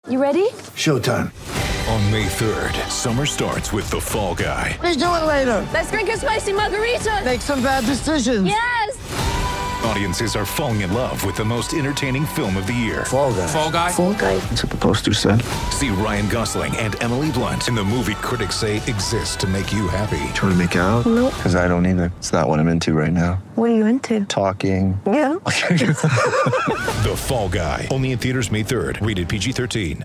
You ready? Showtime. On May 3rd, summer starts with The Fall Guy. Let's do it later. Let's drink a spicy margarita. Make some bad decisions. Yes! Audiences are falling in love with the most entertaining film of the year. Fall Guy. Fall Guy? Fall Guy. That's what the poster said. See Ryan Gosling and Emily Blunt in the movie critics say exists to make you happy. Trying to make it out? Nope. Because I don't either. It's not what I'm into right now. What are you into? Talking. Yeah. The Fall Guy. Only in theaters May 3rd. Rated PG-13.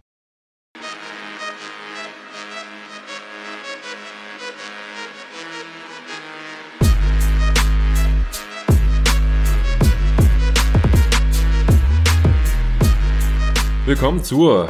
Willkommen zur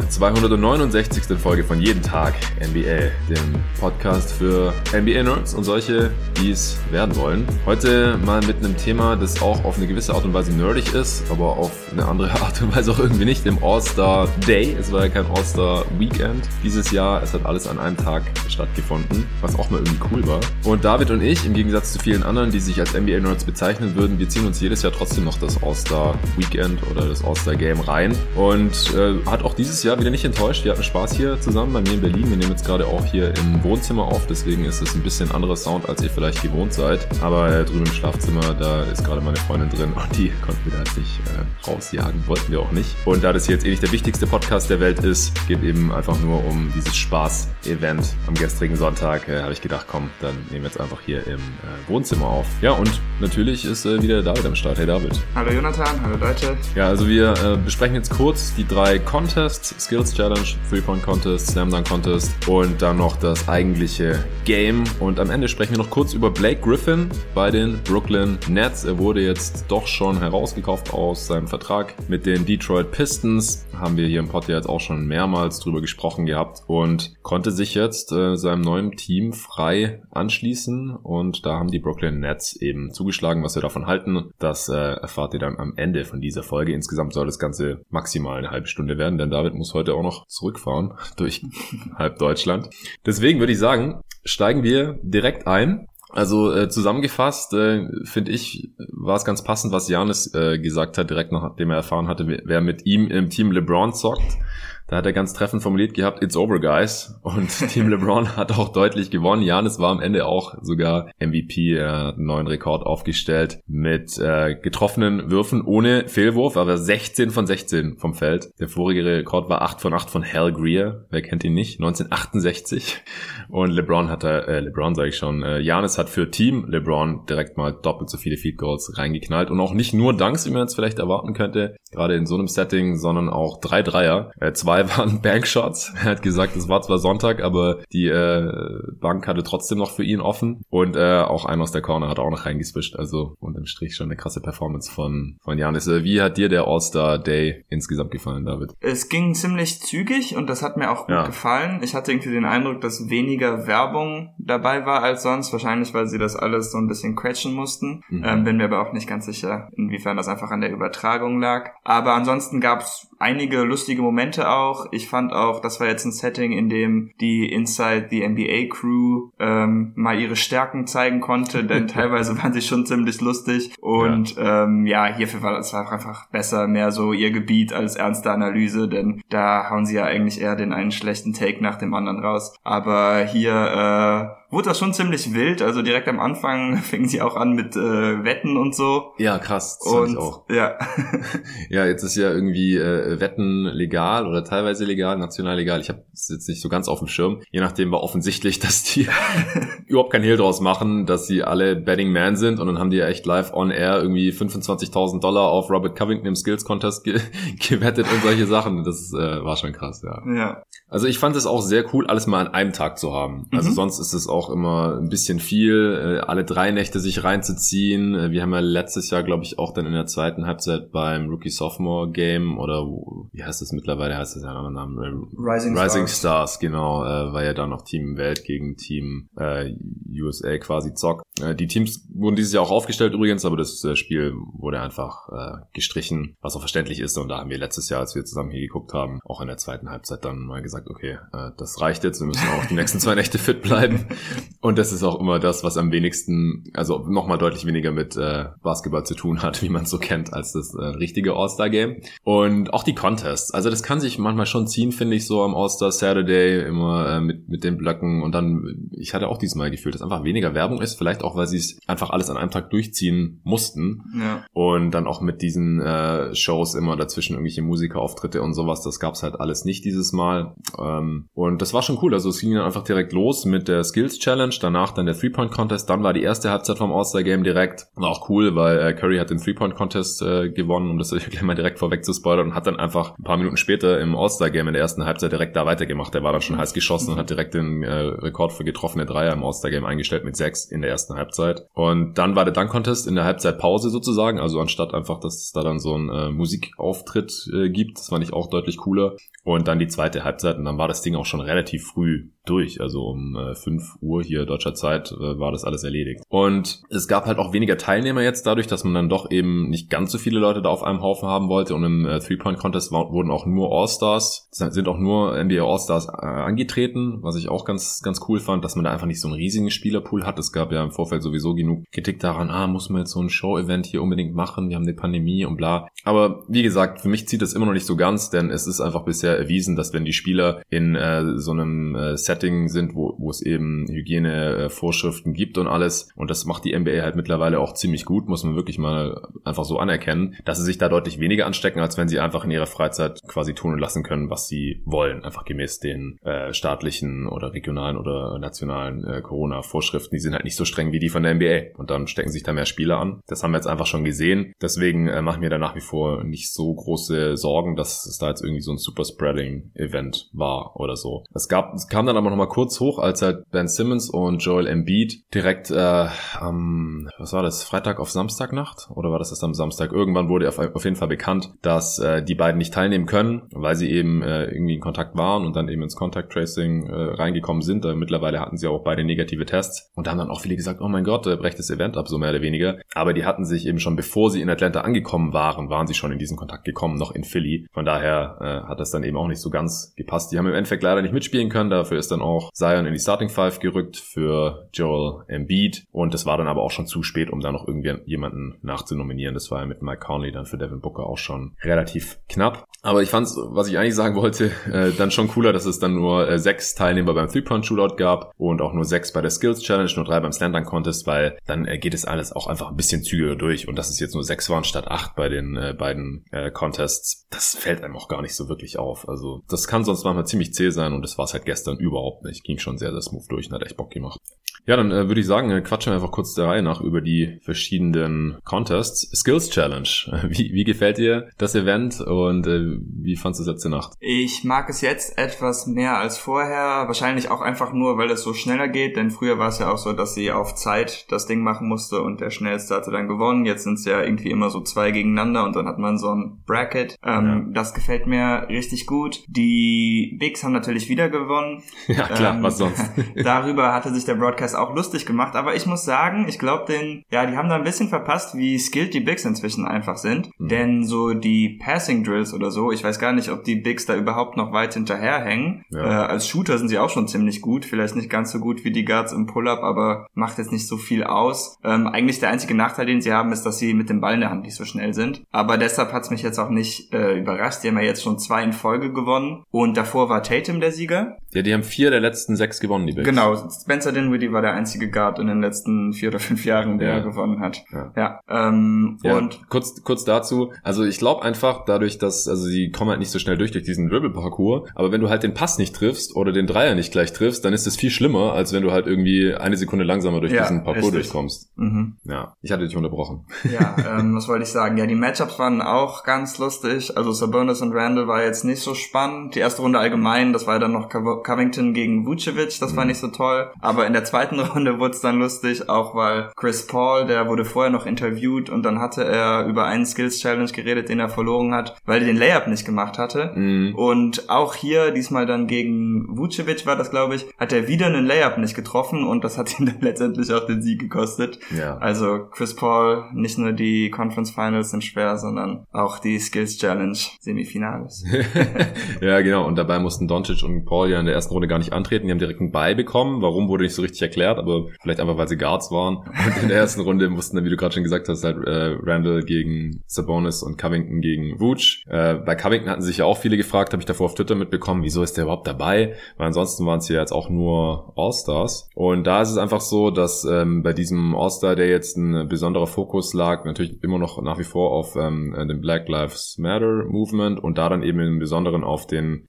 269. Folge von Jeden Tag NBA, dem Podcast für NBA-Nerds und solche, die es werden wollen. Heute mal mit einem Thema, das auch auf eine gewisse Art und Weise nerdig ist, aber auf eine andere Art und Weise auch irgendwie nicht, dem All-Star Day. Es war ja kein All-Star Weekend dieses Jahr, es hat alles an einem Tag stattgefunden, was auch mal irgendwie cool war. Und David und ich, im Gegensatz zu vielen anderen, die sich als NBA-Nerds bezeichnen würden, wir ziehen uns jedes Jahr trotzdem noch das All-Star Weekend oder das All-Star Game rein und hat auch dieses Jahr wieder nicht enttäuscht. Wir hatten Spaß hier zusammen bei mir in Berlin. Wir nehmen jetzt gerade auch hier im Wohnzimmer auf, deswegen ist es ein bisschen anderer Sound, als ihr vielleicht gewohnt seid. Aber drüben im Schlafzimmer, da ist gerade meine Freundin drin und die konnten wir da jetzt nicht rausjagen, wollten wir auch nicht. Und da das hier jetzt eh nicht der wichtigste Podcast der Welt ist, geht eben einfach nur um dieses Spaß-Event am gestrigen Sonntag, habe ich gedacht, komm, dann nehmen wir jetzt einfach hier im Wohnzimmer auf. Ja, und natürlich ist wieder David am Start. Hey David. Hallo Jonathan, hallo Leute. Ja, also wir besprechen jetzt kurz die 3 Contests, Skills Challenge, 3-Point Contest, Slam Dunk Contest und dann noch das eigentliche Game. Und am Ende sprechen wir noch kurz über Blake Griffin bei den Brooklyn Nets. Er wurde jetzt doch schon herausgekauft aus seinem Vertrag mit den Detroit Pistons. Haben wir hier im Pod jetzt auch schon mehrmals drüber gesprochen gehabt und konnte sich jetzt seinem neuen Team frei anschließen. Und da haben die Brooklyn Nets eben zugeschlagen. Was wir davon halten, das erfahrt ihr dann am Ende von dieser Folge. Insgesamt soll das Ganze maximal eine halbe Stunde werden, denn David muss heute auch noch zurückfahren durch halb Deutschland. Deswegen würde ich sagen, steigen wir direkt ein. Also zusammengefasst, finde ich, war es ganz passend, was Giannis gesagt hat, direkt nachdem er erfahren hatte, wer mit ihm im Team LeBron zockt. Da hat er ganz treffend formuliert gehabt, it's over, guys. Und Team LeBron hat auch deutlich gewonnen. Giannis war am Ende auch sogar MVP, er hat einen neuen Rekord aufgestellt mit getroffenen Würfen ohne Fehlwurf, aber 16 von 16 vom Feld. Der vorige Rekord war 8 von 8 von Hal Greer, wer kennt ihn nicht, 1968. Und Giannis hat für Team LeBron direkt mal doppelt so viele Field Goals reingeknallt. Und auch nicht nur Dunks, wie man jetzt vielleicht erwarten könnte, gerade in so einem Setting, sondern auch 3 Dreier. 2 waren Bankshots. Er hat gesagt, es war zwar Sonntag, aber die Bank hatte trotzdem noch für ihn offen. Und auch einer aus der Corner hat auch noch reingeswischt. Also unterm Strich schon eine krasse Performance von Giannis. Wie hat dir der All-Star Day insgesamt gefallen, David? Es ging ziemlich zügig und das hat mir auch gut gefallen. Ich hatte irgendwie den Eindruck, dass weniger Werbung dabei war als sonst. Wahrscheinlich, weil sie das alles so ein bisschen quetschen mussten. Bin mir aber auch nicht ganz sicher, inwiefern das einfach an der Übertragung lag. Aber ansonsten gab es einige lustige Momente auch. Ich fand auch, das war jetzt ein Setting, in dem die Inside the NBA Crew mal ihre Stärken zeigen konnte, denn teilweise waren sie schon ziemlich lustig und hierfür war es einfach besser, mehr so ihr Gebiet als ernste Analyse, denn da hauen sie ja eigentlich eher den einen schlechten Take nach dem anderen raus. Aber hier wurde das schon ziemlich wild, also direkt am Anfang fingen sie auch an mit Wetten und so. Ja, krass, das fand ich auch. Ja. Ja, jetzt ist ja irgendwie Wetten legal oder teilweise legal, national legal. Ich habe es jetzt nicht so ganz auf dem Schirm. Je nachdem war offensichtlich, dass die überhaupt kein Hehl draus machen, dass sie alle Betting Man sind und dann haben die ja echt live on air irgendwie $25,000 auf Robert Covington im Skills Contest gewettet und solche Sachen. Das war schon krass, ja. Also ich fand es auch sehr cool, alles mal an einem Tag zu haben. Also sonst ist es auch immer ein bisschen viel, alle 3 Nächte sich reinzuziehen. Wir haben ja letztes Jahr, glaube ich, auch dann in der zweiten Halbzeit beim Rookie-Sophomore-Game oder wie heißt das mittlerweile? Heißt das ja einen anderen Namen? Rising Stars, genau. Weil ja dann noch Team Welt gegen Team USA quasi zockt. Die Teams wurden dieses Jahr auch aufgestellt übrigens, aber das Spiel wurde einfach gestrichen, was auch verständlich ist. Und da haben wir letztes Jahr, als wir zusammen hier geguckt haben, auch in der zweiten Halbzeit dann mal gesagt, okay, das reicht jetzt, wir müssen auch die nächsten 2 Nächte fit bleiben. Und das ist auch immer das, was am wenigsten, also nochmal deutlich weniger mit Basketball zu tun hat, wie man es so kennt, als das richtige All-Star-Game. Und auch die Contests, also das kann sich manchmal schon ziehen, finde ich, so am All-Star Saturday, immer mit den Blöcken. Und dann, ich hatte auch diesmal gefühlt, dass einfach weniger Werbung ist, vielleicht auch, weil sie es einfach alles an einem Tag durchziehen mussten. Ja. Und dann auch mit diesen Shows immer dazwischen irgendwelche Musikerauftritte und sowas, das gab's halt alles nicht dieses Mal. Und das war schon cool, also es ging dann einfach direkt los mit der Skills Challenge, danach dann der 3-Point-Contest, dann war die erste Halbzeit vom All-Star-Game direkt. War auch cool, weil Curry hat den 3-Point-Contest gewonnen, um das gleich mal direkt vorweg zu spoilern, und hat dann einfach ein paar Minuten später im All-Star-Game in der ersten Halbzeit direkt da weitergemacht. Der war dann schon heiß geschossen und hat direkt den Rekord für getroffene Dreier im All-Star-Game eingestellt mit 6 in der ersten Halbzeit. Und dann war der Dunk-Contest in der Halbzeitpause sozusagen, also anstatt einfach, dass es da dann so ein Musikauftritt gibt, das fand ich auch deutlich cooler. Und dann die zweite Halbzeit und dann war das Ding auch schon relativ früh durch, also um 5 Uhr hier deutscher Zeit war das alles erledigt. Und es gab halt auch weniger Teilnehmer jetzt dadurch, dass man dann doch eben nicht ganz so viele Leute da auf einem Haufen haben wollte, und im 3-Point-Contest wurden auch nur All-Stars, sind auch nur NBA All-Stars angetreten, was ich auch ganz ganz cool fand, dass man da einfach nicht so einen riesigen Spielerpool hat. Es gab ja im Vorfeld sowieso genug Kritik daran, muss man jetzt so ein Show-Event hier unbedingt machen, wir haben eine Pandemie und bla. Aber wie gesagt, für mich zieht das immer noch nicht so ganz, denn es ist einfach bisher erwiesen, dass wenn die Spieler in so einem Setting sind, wo es eben Hygienevorschriften gibt und alles, und das macht die NBA halt mittlerweile auch ziemlich gut, muss man wirklich mal einfach so anerkennen, dass sie sich da deutlich weniger anstecken, als wenn sie einfach in ihrer Freizeit quasi tun und lassen können, was sie wollen, einfach gemäß den staatlichen oder regionalen oder nationalen Corona-Vorschriften. Die sind halt nicht so streng wie die von der NBA, und dann stecken sich da mehr Spieler an. Das haben wir jetzt einfach schon gesehen, deswegen machen wir da nach wie vor nicht so große Sorgen, dass es da jetzt irgendwie so ein Super-Spreading-Event war oder so. Es kam dann aber nochmal kurz hoch, als halt Ben Simmons und Joel Embiid direkt was war das, Freitag auf Samstagnacht? Oder war das erst am Samstag? Irgendwann wurde auf jeden Fall bekannt, dass die beiden nicht teilnehmen können, weil sie eben irgendwie in Kontakt waren und dann eben ins Contact Tracing reingekommen sind. Mittlerweile hatten sie auch beide negative Tests und da haben dann auch viele gesagt, oh mein Gott, brecht das Event ab, so mehr oder weniger. Aber die hatten sich eben schon, bevor sie in Atlanta angekommen waren sie schon in diesen Kontakt gekommen, noch in Philly. Von daher hat das dann eben auch nicht so ganz gepasst. Die haben im Endeffekt leider nicht mitspielen können, dafür ist dann auch Zion in die Starting Five gerückt für Joel Embiid, und das war dann aber auch schon zu spät, um da noch jemanden nachzunominieren. Das war ja mit Mike Conley dann für Devin Booker auch schon relativ knapp. Aber ich fand's, was ich eigentlich sagen wollte, dann schon cooler, dass es dann nur 6 Teilnehmer beim 3-Point-Shootout gab und auch nur 6 bei der Skills Challenge, nur 3 beim Slam-Dunk-Contest, weil dann geht es alles auch einfach ein bisschen zügiger durch, und dass es jetzt nur 6 waren statt 8 bei den beiden Contests, das fällt einem auch gar nicht so wirklich auf. Also das kann sonst manchmal ziemlich zäh sein, und das war es halt gestern überhaupt nicht. Ging schon sehr, sehr smooth durch und hat echt Bock gemacht. Ja, dann würde ich sagen, quatschen wir einfach kurz der Reihe nach über die verschiedenen Contests. Skills Challenge. Wie gefällt dir das Event und wie fandst du es letzte Nacht? Ich mag es jetzt etwas mehr als vorher. Wahrscheinlich auch einfach nur, weil es so schneller geht, denn früher war es ja auch so, dass sie auf Zeit das Ding machen musste und der Schnellste hatte dann gewonnen. Jetzt sind es ja irgendwie immer so 2 gegeneinander und dann hat man so ein Bracket. Das gefällt mir richtig gut. Die Bigs haben natürlich wieder gewonnen. Ja, klar, was sonst? Darüber hatte sich der Broadcast auch lustig gemacht, aber ich muss sagen, ich glaube, die haben da ein bisschen verpasst, wie skilled die Bigs inzwischen einfach sind, denn so die Passing Drills oder so, ich weiß gar nicht, ob die Bigs da überhaupt noch weit hinterherhängen. Als Shooter sind sie auch schon ziemlich gut, vielleicht nicht ganz so gut wie die Guards im Pull-Up, aber macht jetzt nicht so viel aus. Eigentlich der einzige Nachteil, den sie haben, ist, dass sie mit dem Ball in der Hand nicht so schnell sind, aber deshalb hat's mich jetzt auch nicht überrascht. Die haben ja jetzt schon 2 in Folge gewonnen und davor war Tatum der Sieger. Ja, die haben 4 der letzten 6 gewonnen, die Bigs. Genau, Spencer Dinwiddie war der einzige Guard in den letzten 4 oder 5 Jahren, der gewonnen hat. Und kurz dazu, also ich glaube einfach dadurch, dass, also sie kommen halt nicht so schnell durch diesen Dribble-Parcours, aber wenn du halt den Pass nicht triffst oder den Dreier nicht gleich triffst, dann ist es viel schlimmer, als wenn du halt irgendwie 1 Sekunde langsamer durch diesen Parcours durchkommst. Ja, ich hatte dich unterbrochen. Ja, was wollte ich sagen? Ja, die Matchups waren auch ganz lustig, also Sabonis und Randle war jetzt nicht so spannend. Die erste Runde allgemein, das war dann noch Covington gegen Vucevic, das war nicht so toll, aber in der zweiten Runde wurde es dann lustig, auch weil Chris Paul, der wurde vorher noch interviewt und dann hatte er über einen Skills Challenge geredet, den er verloren hat, weil er den Layup nicht gemacht hatte. Und auch hier, diesmal dann gegen Vucevic war das, glaube ich, hat er wieder einen Layup nicht getroffen und das hat ihm dann letztendlich auch den Sieg gekostet. Ja. Also Chris Paul, nicht nur die Conference Finals sind schwer, sondern auch die Skills Challenge Semifinals. Ja, genau. Und dabei mussten Doncic und Paul ja in der ersten Runde gar nicht antreten. Die haben direkt einen Bye bekommen. Warum, wurde nicht so richtig erklärt. erklärt, aber vielleicht einfach, weil sie Guards waren. Und in der ersten Runde mussten dann, wie du gerade schon gesagt hast, halt Randall gegen Sabonis und Covington gegen Vooch. Bei Covington hatten sich ja auch viele gefragt, habe ich davor auf Twitter mitbekommen, wieso ist der überhaupt dabei? Weil ansonsten waren es ja jetzt auch nur All-Stars. Und da ist es einfach so, dass bei diesem All-Star, der jetzt ein besonderer Fokus lag, natürlich immer noch nach wie vor auf dem Black Lives Matter Movement und da dann eben im Besonderen auf den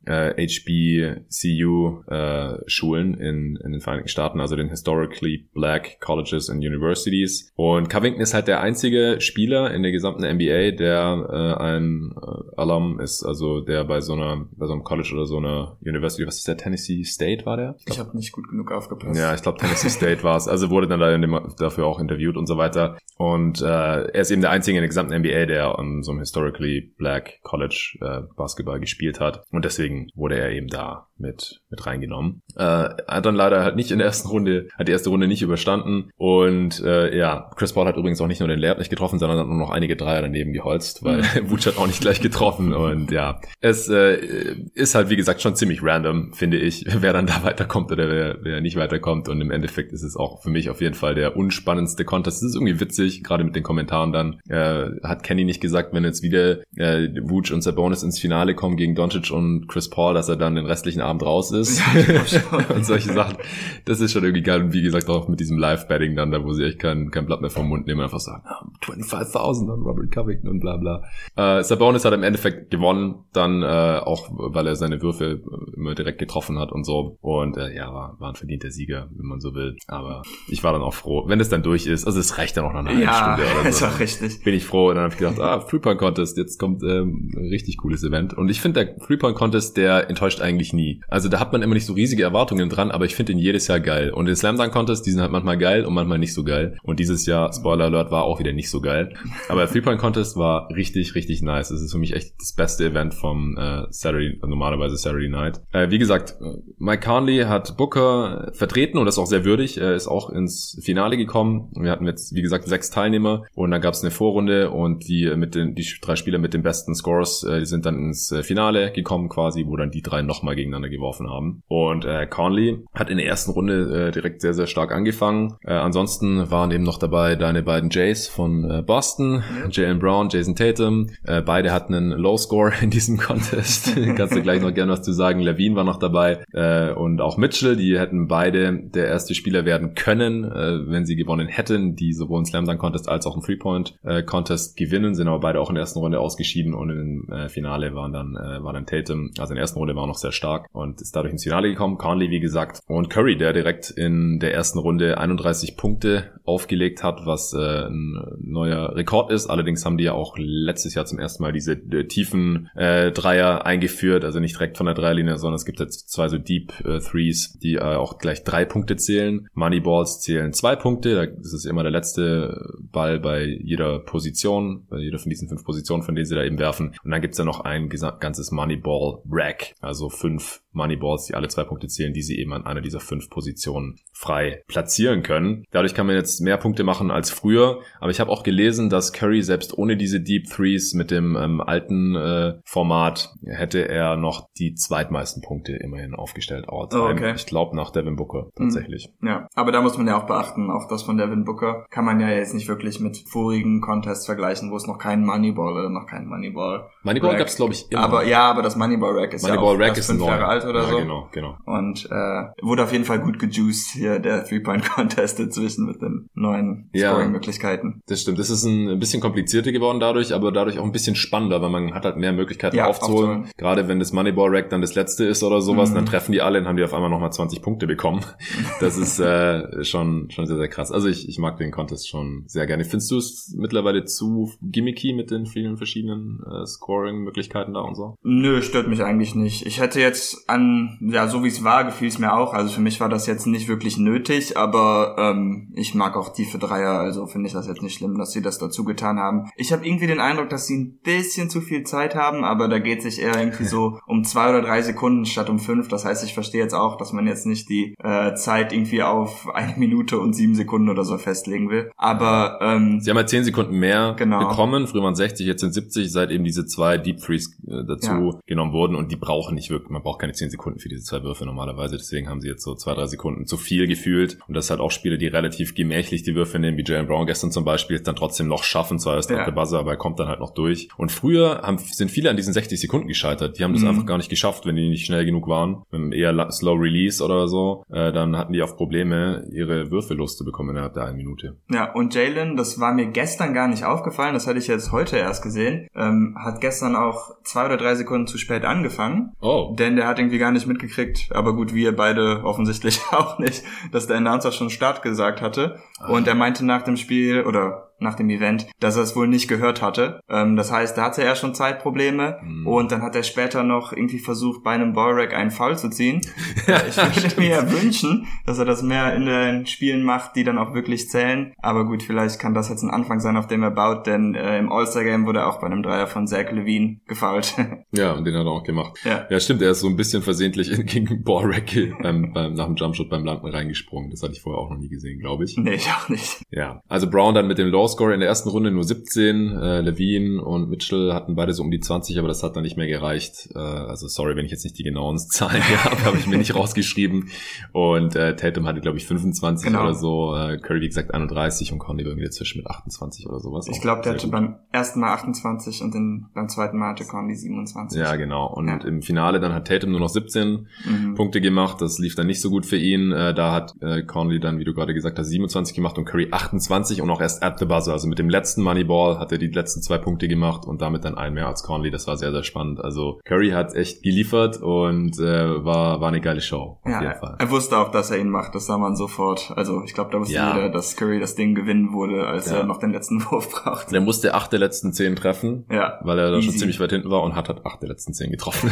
HBCU Schulen in den Vereinigten Staaten, also den Historically Black Colleges and Universities. Und Covington ist halt der einzige Spieler in der gesamten NBA, der ein Alum ist, also der bei so einem College oder so einer University, was ist der, Tennessee State war der? Ich habe nicht gut genug aufgepasst. Ja, ich glaube Tennessee State war es. Also wurde dann dafür auch interviewt und so weiter. Und er ist eben der einzige in der gesamten NBA, der an so einem Historically Black College Basketball gespielt hat. Und deswegen wurde er eben da mit reingenommen. Hat dann leider halt nicht in der ersten Runde, hat die erste Runde nicht überstanden. Und Chris Paul hat übrigens auch nicht nur den Layup nicht getroffen, sondern hat nur noch einige Dreier daneben geholzt, weil Vooch hat auch nicht gleich getroffen. Und ja, es ist halt wie gesagt schon ziemlich random, finde ich, wer dann da weiterkommt oder wer nicht weiterkommt. Und im Endeffekt ist es auch für mich auf jeden Fall der unspannendste Contest. Es ist irgendwie witzig, gerade mit den Kommentaren dann. Hat Kenny nicht gesagt, wenn jetzt wieder Vooch und Sabonis ins Finale kommen gegen Doncic und Chris Paul, dass er dann den restlichen Abend raus ist und solche Sachen. Das ist schon irgendwie geil. Und wie gesagt auch mit diesem Live-Betting dann, da wo sie echt kein Blatt mehr vom Mund nehmen und einfach sagen, 25.000 an Robert Covington und bla bla. Sabonis hat im Endeffekt gewonnen, dann auch, weil er seine Würfe immer direkt getroffen hat und so. Und war ein verdienter Sieger, wenn man so will. Aber ich war dann auch froh, wenn es dann durch ist. Also es reicht dann auch noch eine halbe Stunde oder so. Ja, ist auch richtig. Bin ich froh. Und dann habe ich gedacht, Three-Point-Contest, jetzt kommt ein richtig cooles Event. Und ich finde, der Three-Point-Contest, der enttäuscht eigentlich nie. Also da hat man immer nicht so riesige Erwartungen dran, aber ich finde ihn jedes Jahr geil. Und den Slam-Dunk-Contest, die sind halt manchmal geil und manchmal nicht so geil. Und dieses Jahr, Spoiler Alert, war auch wieder nicht so geil. Aber der Three-Point-Contest war richtig, richtig nice. Es ist für mich echt das beste Event vom normalerweise Saturday Night. Wie gesagt, Mike Conley hat Booker vertreten und das auch sehr würdig. Er ist auch ins Finale gekommen. Wir hatten jetzt, wie gesagt, 6 Teilnehmer und dann gab es eine Vorrunde und die 3 Spieler mit den besten Scores, die sind dann ins Finale gekommen quasi, wo dann die 3 nochmal gegeneinander geworfen haben. Und Conley hat in der ersten Runde direkt sehr, sehr stark angefangen. Ansonsten waren eben noch dabei deine beiden Jays von Boston, Jaylen Brown, Jason Tatum. Beide hatten einen Low Score in diesem Contest. Kannst du gleich noch gerne was zu sagen. Levine war noch dabei und auch Mitchell. Die hätten beide der erste Spieler werden können, wenn sie gewonnen hätten, die sowohl einen Slam Dunk Contest als auch einen Three-Point Contest gewinnen, sind aber beide auch in der ersten Runde ausgeschieden und im Finale war dann Tatum, also in der ersten Runde war noch sehr stark und ist dadurch ins Finale gekommen. Conley, wie gesagt, und Curry, der direkt in der ersten Runde 31 Punkte aufgelegt hat, was ein neuer Rekord ist. Allerdings haben die ja auch letztes Jahr zum ersten Mal diese tiefen Dreier eingeführt, also nicht direkt von der Dreierlinie, sondern es gibt jetzt 2 so Deep Threes, die auch gleich 3 Punkte zählen. Moneyballs zählen 2 Punkte, das ist immer der letzte Ball bei jeder Position, bei jeder von diesen 5 Positionen, von denen sie da eben werfen. Und dann gibt's ja noch ein ganzes Moneyball-Rack, also 5 Moneyballs, die alle 2 Punkte zählen, die sie eben an einer dieser 5 Positionen frei platzieren können. Dadurch kann man jetzt mehr Punkte machen als früher, aber ich habe auch gelesen, dass Curry selbst ohne diese Deep Threes mit dem alten Format hätte er noch die zweitmeisten Punkte immerhin aufgestellt. Okay. Ich glaube nach Devin Booker tatsächlich. Ja, aber da muss man ja auch beachten, auch das von Devin Booker kann man ja jetzt nicht wirklich mit vorigen Contests vergleichen, wo es noch keinen Moneyball oder noch keinen Moneyball gab es glaube ich immer. Aber das Moneyball Rack ist Moneyball ja Rack auch ist 5 Jahre alt oder so. Genau. Und wurde auf jeden Fall gut gejuiced hier, der Three-Point-Contest inzwischen mit den neuen Scoring-Möglichkeiten. Das stimmt. Das ist ein bisschen komplizierter geworden dadurch, aber dadurch auch ein bisschen spannender, weil man hat halt mehr Möglichkeiten aufzuholen. Gerade wenn das Moneyball Rack dann das letzte ist oder sowas, dann treffen die alle und haben die auf einmal nochmal 20 Punkte bekommen. Das ist schon sehr, sehr krass. Also ich mag den Contest schon sehr gerne. Findest du es mittlerweile zu gimmicky mit den vielen verschiedenen Scoring-Möglichkeiten da und so? Nö, stört mich eigentlich nicht. Ich hätte jetzt so wie es war, gefiel es mir auch. Also für mich war das jetzt nicht wirklich nötig, aber ich mag auch tiefe Dreier, also finde ich das jetzt nicht schlimm, dass sie das dazu getan haben. Ich habe irgendwie den Eindruck, dass sie ein bisschen zu viel Zeit haben, aber da geht sich eher irgendwie so um 2 oder 3 Sekunden Sekunden statt um 5. Das heißt, ich verstehe jetzt auch, dass man jetzt nicht die Zeit irgendwie auf 1 Minute und 7 Sekunden oder so festlegen will. Aber sie haben halt 10 Sekunden mehr bekommen. Früher waren 60, jetzt sind 70, seit eben diese 2 Deep Freeze dazu genommen wurden. Und die brauchen nicht wirklich, man braucht keine 10 Sekunden für diese 2 Würfe normalerweise. Deswegen haben sie jetzt so 2-3 Sekunden zu viel gefühlt. Und das ist halt auch Spieler, die relativ gemächlich die Würfe nehmen, wie Jaylen Brown gestern zum Beispiel, dann trotzdem noch schaffen, zwar erst nach der Buzzer, aber er kommt dann halt noch durch. Und früher sind viele an diesen 60 Sekunden gescheitert. Die haben das einfach gar nicht geschafft, wenn die nicht schnell genug waren. Eher Slow Release oder so, dann hatten die oft Probleme, ihre Würfe loszubekommen innerhalb der 1 Minute. Ja, und Jaylen, das war mir gestern gar nicht aufgefallen, das hatte ich jetzt heute erst gesehen, hat gestern auch 2 oder 3 Sekunden zu spät angefangen. Denn der hat irgendwie gar nicht mitgekriegt, aber gut, wir beide offensichtlich auch nicht, dass der Announcer schon Start gesagt hatte. Und er meinte nach dem Spiel oder nach dem Event, dass er es wohl nicht gehört hatte. Das heißt, da hatte er schon Zeitprobleme und dann hat er später noch irgendwie versucht, bei einem Ballrack einen Foul zu ziehen. Ich würde mir ja wünschen, dass er das mehr in den Spielen macht, die dann auch wirklich zählen. Aber gut, vielleicht kann das jetzt ein Anfang sein, auf dem er baut, denn im All-Star-Game wurde er auch bei einem Dreier von Zach LaVine gefoult. Ja, und den hat er auch gemacht. Ja, stimmt, er ist so ein bisschen versehentlich gegen Ballrack nach dem Jumpshot beim Landen reingesprungen. Das hatte ich vorher auch noch nie gesehen, glaube ich. Nee, ich auch nicht. Ja, also Brown dann mit dem Low-Score in der ersten Runde nur 17. LaVine und Mitchell hatten beide so um die 20, aber das hat dann nicht mehr gereicht. Also sorry, wenn ich jetzt nicht die genauen Zahlen habe ich mir nicht rausgeschrieben. Und Tatum hatte, glaube ich, 25 oder so. Curry, wie gesagt, 31 und Conley irgendwie dazwischen mit 28 oder sowas. Ich glaube, der hatte beim ersten Mal 28 und beim zweiten Mal hatte Conley 27. Ja, genau. Und im Finale dann hat Tatum nur noch 17 Punkte gemacht. Das lief dann nicht so gut für ihn. Da hat Conley dann, wie du gerade gesagt hast, 27 gemacht und Curry 28 und auch erst at the buzzer. Also mit dem letzten Moneyball hat er die letzten 2 Punkte gemacht und damit dann einen mehr als Conley. Das war sehr, sehr spannend. Also Curry hat echt geliefert und war eine geile Show. Auf jeden Fall. Er wusste auch, dass er ihn macht. Das sah man sofort. Also ich glaube, da wusste jeder, dass Curry das Ding gewinnen würde, als er noch den letzten Wurf braucht. Der musste 8 der letzten 10 treffen, weil er da schon ziemlich weit hinten war und hat 8 der letzten 10 getroffen.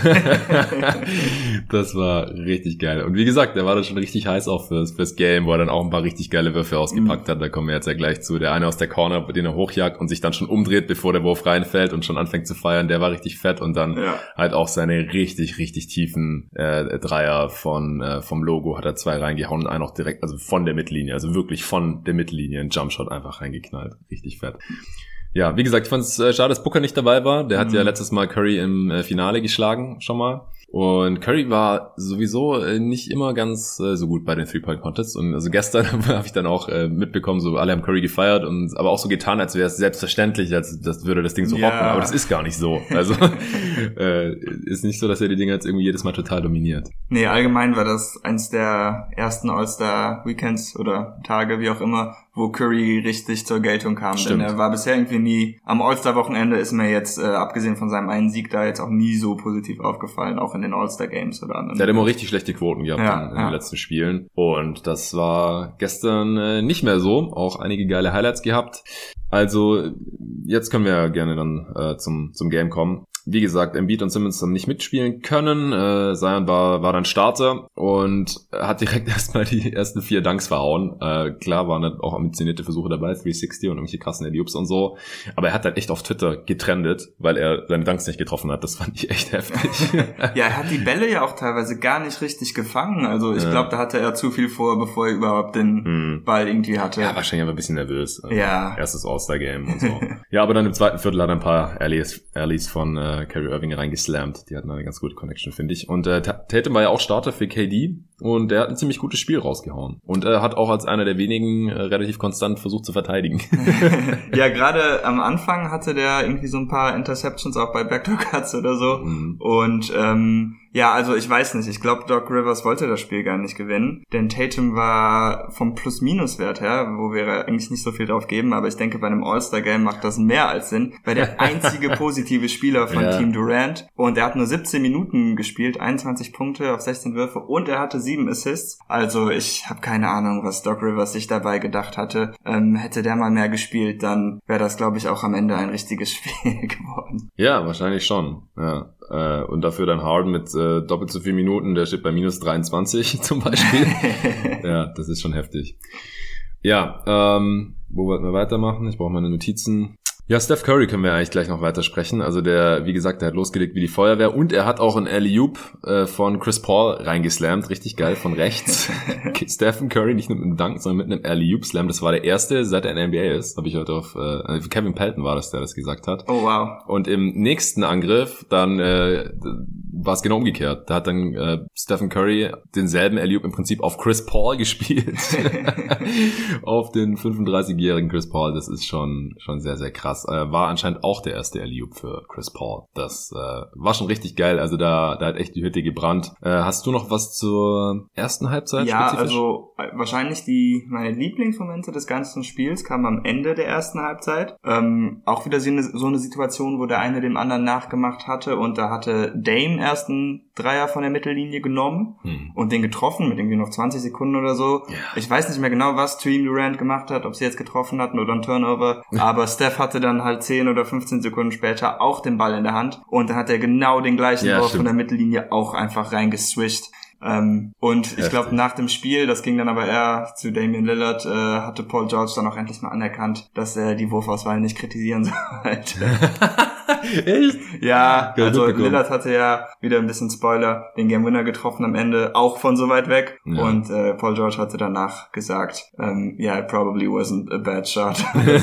Das war richtig geil. Und wie gesagt, der war dann schon richtig heiß auch fürs Game, wo er dann auch ein paar richtig geile Würfe ausgepackt hat. Da kommen wir jetzt ja gleich zu. Der eine aus der Corner, den er hochjagt und sich dann schon umdreht, bevor der Wurf reinfällt und schon anfängt zu feiern, der war richtig fett. Und dann halt auch seine richtig, richtig tiefen Dreier vom Logo hat er 2 reingehauen und einen auch direkt, also von der Mittellinie, also wirklich von der Mittellinie, ein Jumpshot einfach reingeknallt. Richtig fett. Ja, wie gesagt, ich fand es schade, dass Booker nicht dabei war. Der hat ja letztes Mal Curry im Finale geschlagen, schon mal. Und Curry war sowieso nicht immer ganz so gut bei den Three-Point-Contests. Und also gestern habe ich dann auch mitbekommen, so alle haben Curry gefeiert und aber auch so getan, als wäre es selbstverständlich, als das würde das Ding so rocken. Aber das ist gar nicht so. Also ist nicht so, dass er die Dinger jetzt irgendwie jedes Mal total dominiert. Nee, allgemein war das eins der ersten All-Star-Weekends oder Tage, wie auch immer, wo Curry richtig zur Geltung kam. Stimmt. Denn er war bisher irgendwie nie, am All-Star-Wochenende ist mir jetzt, abgesehen von seinem einen Sieg, da jetzt auch nie so positiv aufgefallen, auch in den All-Star-Games oder anderen. Der hat immer richtig schlechte Quoten gehabt in den letzten Spielen. Und das war gestern nicht mehr so. Auch einige geile Highlights gehabt. Also jetzt können wir gerne dann zum Game kommen. Wie gesagt, Embiid und Simmons haben nicht mitspielen können. Zion war dann Starter und hat direkt erstmal die ersten 4 Dunks verhauen. Klar waren dann auch ambitionierte Versuche dabei, 360 und irgendwelche krassen Alley-Oops und so. Aber er hat halt echt auf Twitter getrendet, weil er seine Dunks nicht getroffen hat. Das fand ich echt heftig. Ja, er hat die Bälle ja auch teilweise gar nicht richtig gefangen. Also ich glaube, da hatte er zu viel vor, bevor er überhaupt den Ball irgendwie hatte. Ja, wahrscheinlich aber ein bisschen nervös. Also erstes All-Star-Game und so. Ja, aber dann im zweiten Viertel hat er ein paar Alleys von Kyrie Irving reingeslammt. Die hatten eine ganz gute Connection, finde ich. Und Tatum war ja auch Starter für KD und der hat ein ziemlich gutes Spiel rausgehauen. Und er hat auch als einer der wenigen relativ konstant versucht zu verteidigen. Ja, gerade am Anfang hatte der irgendwie so ein paar Interceptions auch bei Backdoor Cuts oder so. Und ja, also ich weiß nicht. Ich glaube, Doc Rivers wollte das Spiel gar nicht gewinnen. Denn Tatum war vom Plus-Minus-Wert her, wo wir eigentlich nicht so viel drauf geben, aber ich denke, bei einem All-Star-Game macht das mehr als Sinn. Weil der einzige positive Spieler von Team Durant. Und er hat nur 17 Minuten gespielt, 21 Punkte auf 16 Würfe und er hatte 7 Assists. Also ich habe keine Ahnung, was Doc Rivers sich dabei gedacht hatte. Hätte der mal mehr gespielt, dann wäre das, glaube ich, auch am Ende ein richtiges Spiel geworden. Ja, wahrscheinlich schon. Ja. Und dafür dann Harden mit doppelt so viel Minuten, der steht bei minus 23 zum Beispiel. Ja, das ist schon heftig. Ja, wo wollten wir weitermachen? Ich brauche meine Notizen. Ja, Steph Curry können wir eigentlich gleich noch weitersprechen. Also der, wie gesagt, der hat losgelegt wie die Feuerwehr und er hat auch einen Alley-Oop von Chris Paul reingeslammt. Richtig geil, von rechts. Stephen Curry nicht nur mit einem Dunk, sondern mit einem Alley-Oop-Slam. Das war der erste, seit er in der NBA ist. Habe ich heute auf Kevin Pelton war das, der das gesagt hat. Oh, wow. Und im nächsten Angriff dann war es genau umgekehrt. Da hat dann Stephen Curry denselben Alley-Oop im Prinzip auf Chris Paul gespielt. Auf den 35-jährigen Chris Paul. Das ist schon sehr, sehr krass. War anscheinend auch der erste Alley-Oop für Chris Paul. Das war schon richtig geil. Also da hat echt die Hütte gebrannt. Hast du noch was zur ersten Halbzeit? Ja, spezifisch? also wahrscheinlich meine Lieblingsmomente des ganzen Spiels kamen am Ende der ersten Halbzeit. Auch wieder so eine Situation, wo der eine dem anderen nachgemacht hatte und da hatte Dame erst einen Dreier von der Mittellinie genommen und den getroffen mit irgendwie noch 20 Sekunden oder so. Yeah. Ich weiß nicht mehr genau, was Team Durant gemacht hat, ob sie jetzt getroffen hatten oder ein Turnover, aber Steph hatte dann halt 10 oder 15 Sekunden später auch den Ball in der Hand und dann hat er genau den gleichen Wurf von der Mittellinie auch einfach reingeswischt. Und ich glaube, nach dem Spiel, das ging dann aber eher zu Damian Lillard, hatte Paul George dann auch endlich mal anerkannt, dass er die Wurfauswahl nicht kritisieren sollte. Echt? Ja, also Lillard hatte ja wieder ein bisschen Spoiler, den Game Winner getroffen am Ende, auch von so weit weg. Ja. Und Paul George hatte danach gesagt, yeah, it probably wasn't a bad shot.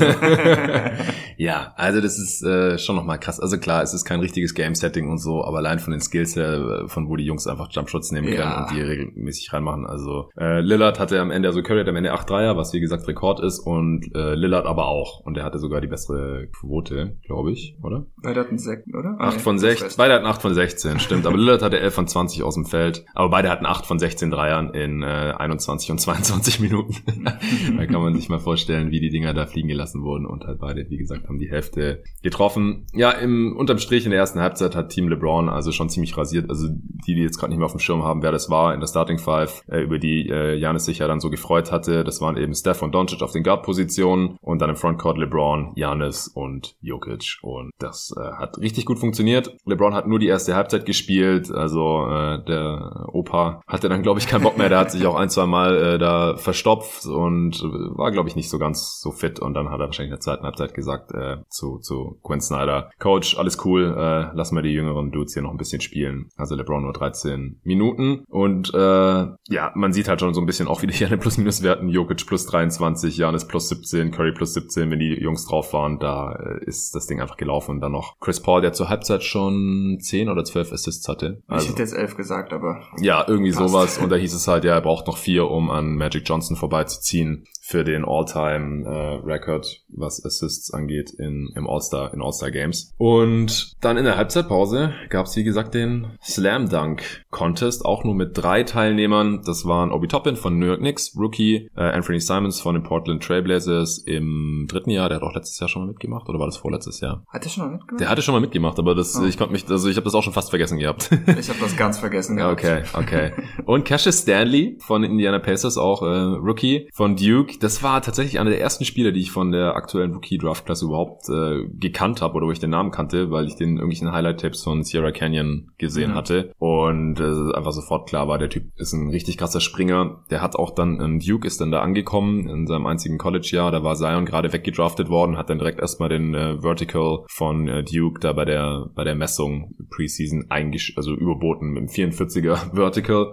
Ja, also das ist schon nochmal krass. Also klar, es ist kein richtiges Game-Setting und so, aber allein von den Skills her, von wo die Jungs einfach Jumpshots nehmen können und die regelmäßig reinmachen. Also Lillard hatte am Ende, also Curry hat am Ende 8 Dreier, was wie gesagt Rekord ist und Lillard aber auch. Und er hatte sogar die bessere Quote, glaube ich, oder? Beide hatten 6, oder? 8 von 16. Beide hatten 8 von 16, stimmt. Aber Lillard hatte 11 von 20 aus dem Feld. Aber beide hatten 8 von 16 Dreiern in 21 und 22 Minuten. Da kann man sich mal vorstellen, wie die Dinger da fliegen gelassen wurden. Und halt beide, wie gesagt, haben die Hälfte getroffen. Ja, unterm Strich in der ersten Halbzeit hat Team LeBron also schon ziemlich rasiert. Also die jetzt gerade nicht mehr auf dem Schirm haben, wer das war in der Starting Five, über die Giannis sich ja dann so gefreut hatte. Das waren eben Steph und Doncic auf den Guard-Positionen und dann im Frontcourt LeBron, Giannis und Jokic. Und das hat richtig gut funktioniert. LeBron hat nur die erste Halbzeit gespielt, also der Opa hatte dann, glaube ich, keinen Bock mehr. Der hat sich auch 1-2 Mal da verstopft und war, glaube ich, nicht so ganz so fit. Und dann hat er wahrscheinlich in der zweiten Halbzeit gesagt zu Quinn Snyder, Coach, alles cool, lass mal die jüngeren Dudes hier noch ein bisschen spielen. Also LeBron nur 13 Minuten. Und ja, man sieht halt schon so ein bisschen auch wieder hier an den Plus-Minus-Werten. Jokic plus 23, Giannis plus 17, Curry plus 17, wenn die Jungs drauf waren, da ist das Ding einfach gelaufen. Und dann noch Chris Paul, der zur Halbzeit schon 10 oder 12 Assists hatte. Also, ich hätte jetzt 11 gesagt, aber... Ja, irgendwie sowas. Und da hieß es halt, ja, er braucht noch 4, um an Magic Johnson vorbeizuziehen für den All-Time-Record, was Assists angeht in All-Star Games. Und dann in der Halbzeitpause gab es, wie gesagt, den Slam Dunk Contest, auch nur mit 3 Teilnehmern. Das waren Obi Toppin von New York Knicks, Rookie, Anthony Simons von den Portland Trailblazers im 3. Jahr, der hat auch letztes Jahr schon mal mitgemacht, oder war das vorletztes Jahr? Hat der schon mal mitgemacht? Der hatte schon mal mitgemacht, aber ich habe das auch schon fast vergessen gehabt. Ich habe das ganz vergessen gehabt. Okay. Und Cassius Stanley von Indiana Pacers, auch Rookie von Duke. Das war tatsächlich einer der ersten Spieler, die ich von der aktuellen Rookie-Draft-Klasse überhaupt gekannt habe oder wo ich den Namen kannte, weil ich den in irgendwelchen Highlight-Tapes von Sierra Canyon gesehen hatte. Und einfach sofort klar war, der Typ ist ein richtig krasser Springer. Der hat auch dann, Duke ist dann da angekommen in seinem einzigen College-Jahr. Da war Zion gerade weggedraftet worden, hat dann direkt erstmal den Vertical von Duke da bei der Messung Preseason überboten mit dem 44er Vertical.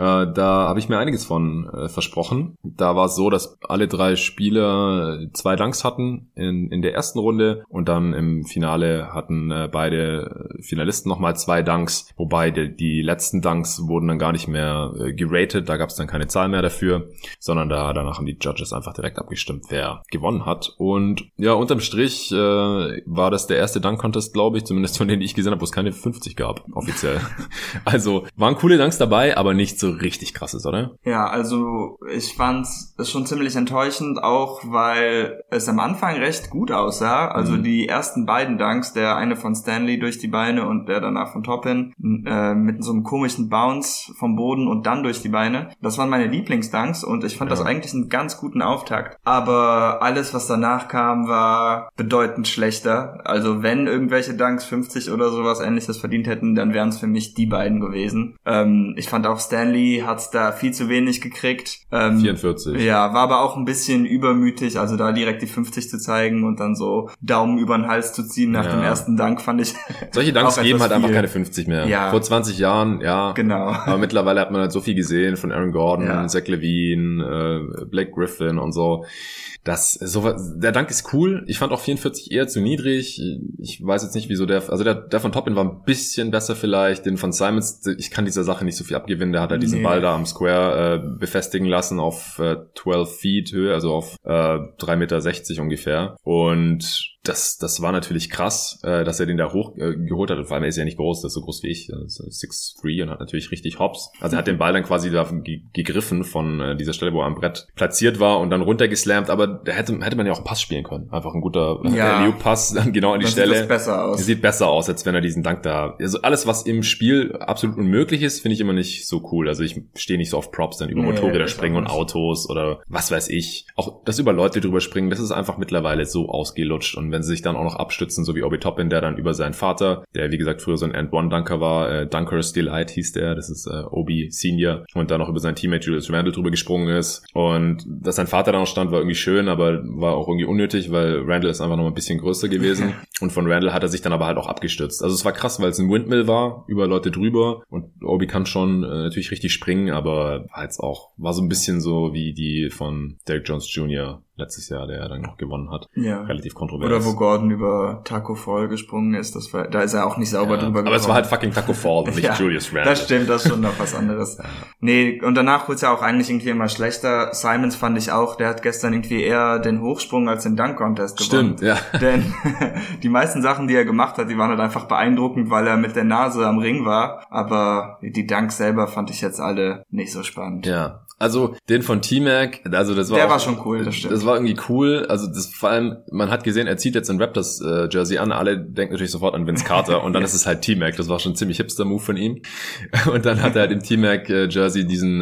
Da habe ich mir einiges von versprochen. Da war es so, dass alle 3 Spieler 2 Dunks hatten in der ersten Runde und dann im Finale hatten beide Finalisten nochmal 2 Dunks, wobei die letzten Dunks wurden dann gar nicht mehr geratet, da gab es dann keine Zahl mehr dafür, sondern danach haben die Judges einfach direkt abgestimmt, wer gewonnen hat. Und ja, unterm Strich war das der erste Dunk-Contest, glaube ich, zumindest von denen, die ich gesehen habe, wo es keine 50 gab, offiziell. Also waren coole Dunks dabei, aber nicht so richtig krasses, oder? Ja, also ich fand es schon ziemlich enttäuschend, auch weil es am Anfang recht gut aussah. Also die ersten beiden Dunks, der eine von Stanley durch die Beine und der danach von Toppin, mit so einem komischen Bounce vom Boden und dann durch die Beine. Das waren meine Lieblingsdunks und ich fand das eigentlich einen ganz guten Auftakt. Aber alles, was danach kam, war bedeutend schlechter. Also wenn irgendwelche Dunks 50 oder sowas Ähnliches verdient hätten, dann wären es für mich die beiden gewesen. Ich fand auch Stanley hat's da viel zu wenig gekriegt. 44. Ja, war aber auch ein bisschen übermütig, also da direkt die 50 zu zeigen und dann so Daumen über den Hals zu ziehen nach dem ersten Dunk, fand ich. Solche Dunks geben halt einfach keine 50 mehr. Ja. Vor 20 Jahren, ja. Genau. Aber mittlerweile hat man halt so viel gesehen von Aaron Gordon, Zach LaVine, Blake Griffin und so. Der Dank ist cool. Ich fand auch 44 eher zu niedrig. Ich weiß jetzt nicht, wieso der von Toppin war ein bisschen besser vielleicht. Den von Simons, ich kann dieser Sache nicht so viel abgewinnen. Der hat halt diesen Ball da am Square befestigen lassen auf 12 Feet Höhe, also auf 3,60 Meter ungefähr. Und das war natürlich krass, dass er den da hoch geholt hat. Vor allem, er ist ja nicht groß, der ist so groß wie ich, 6'3" und hat natürlich richtig Hops. Also er hat den Ball dann quasi da gegriffen von dieser Stelle, wo er am Brett platziert war und dann runtergeslammt. Aber da hätte man ja auch einen Pass spielen können. Einfach ein guter Alley-Oop-Pass dann genau an die Stelle. Sieht besser aus. Sieht besser aus, als wenn er diesen Dank da... Also alles, was im Spiel absolut unmöglich ist, finde ich immer nicht so cool. Also ich stehe nicht so auf Props, dann über Motorräder springen und Autos oder was weiß ich. Auch das über Leute drüber springen, das ist einfach mittlerweile so ausgelutscht. Und wenn sie sich dann auch noch abstützen, so wie Obi Toppin, der dann über seinen Vater, der wie gesagt früher so ein And-One-Dunker war, Dunker's Delight hieß der, das ist Obi Senior, und dann noch über seinen Teammate Julius Randle drüber gesprungen ist. Und dass sein Vater da noch stand, war irgendwie schön, aber war auch irgendwie unnötig, weil Randle ist einfach noch ein bisschen größer gewesen. Und von Randle hat er sich dann aber halt auch abgestürzt. Also es war krass, weil es ein Windmill war, über Leute drüber. Und Obi kann schon natürlich richtig springen, aber war so ein bisschen so wie die von Derrick Jones Jr. letztes Jahr, der dann noch gewonnen hat. Ja. Relativ kontrovers. Oder wo Gordon über Taco Fall gesprungen ist, da ist er auch nicht sauber drüber gekommen. Aber es war halt fucking Taco Fall und nicht Julius Randle. Das stimmt, das ist schon noch was anderes. Nee, und danach wurde es ja auch eigentlich irgendwie immer schlechter. Simons fand ich auch, der hat gestern irgendwie eher den Hochsprung als den Dunk-Contest gewonnen. Stimmt, ja. Denn die meisten Sachen, die er gemacht hat, die waren halt einfach beeindruckend, weil er mit der Nase am Ring war. Aber die Dunks selber fand ich jetzt alle nicht so spannend. Ja. Also den von T-Mac, also das war der war schon cool, das stimmt. Das war irgendwie cool, also das vor allem, man hat gesehen, er zieht jetzt ein Raptors Jersey an, alle denken natürlich sofort an Vince Carter und dann ist es halt T-Mac, das war schon ein ziemlich hipster Move von ihm. Und dann hat er halt im T-Mac Jersey diesen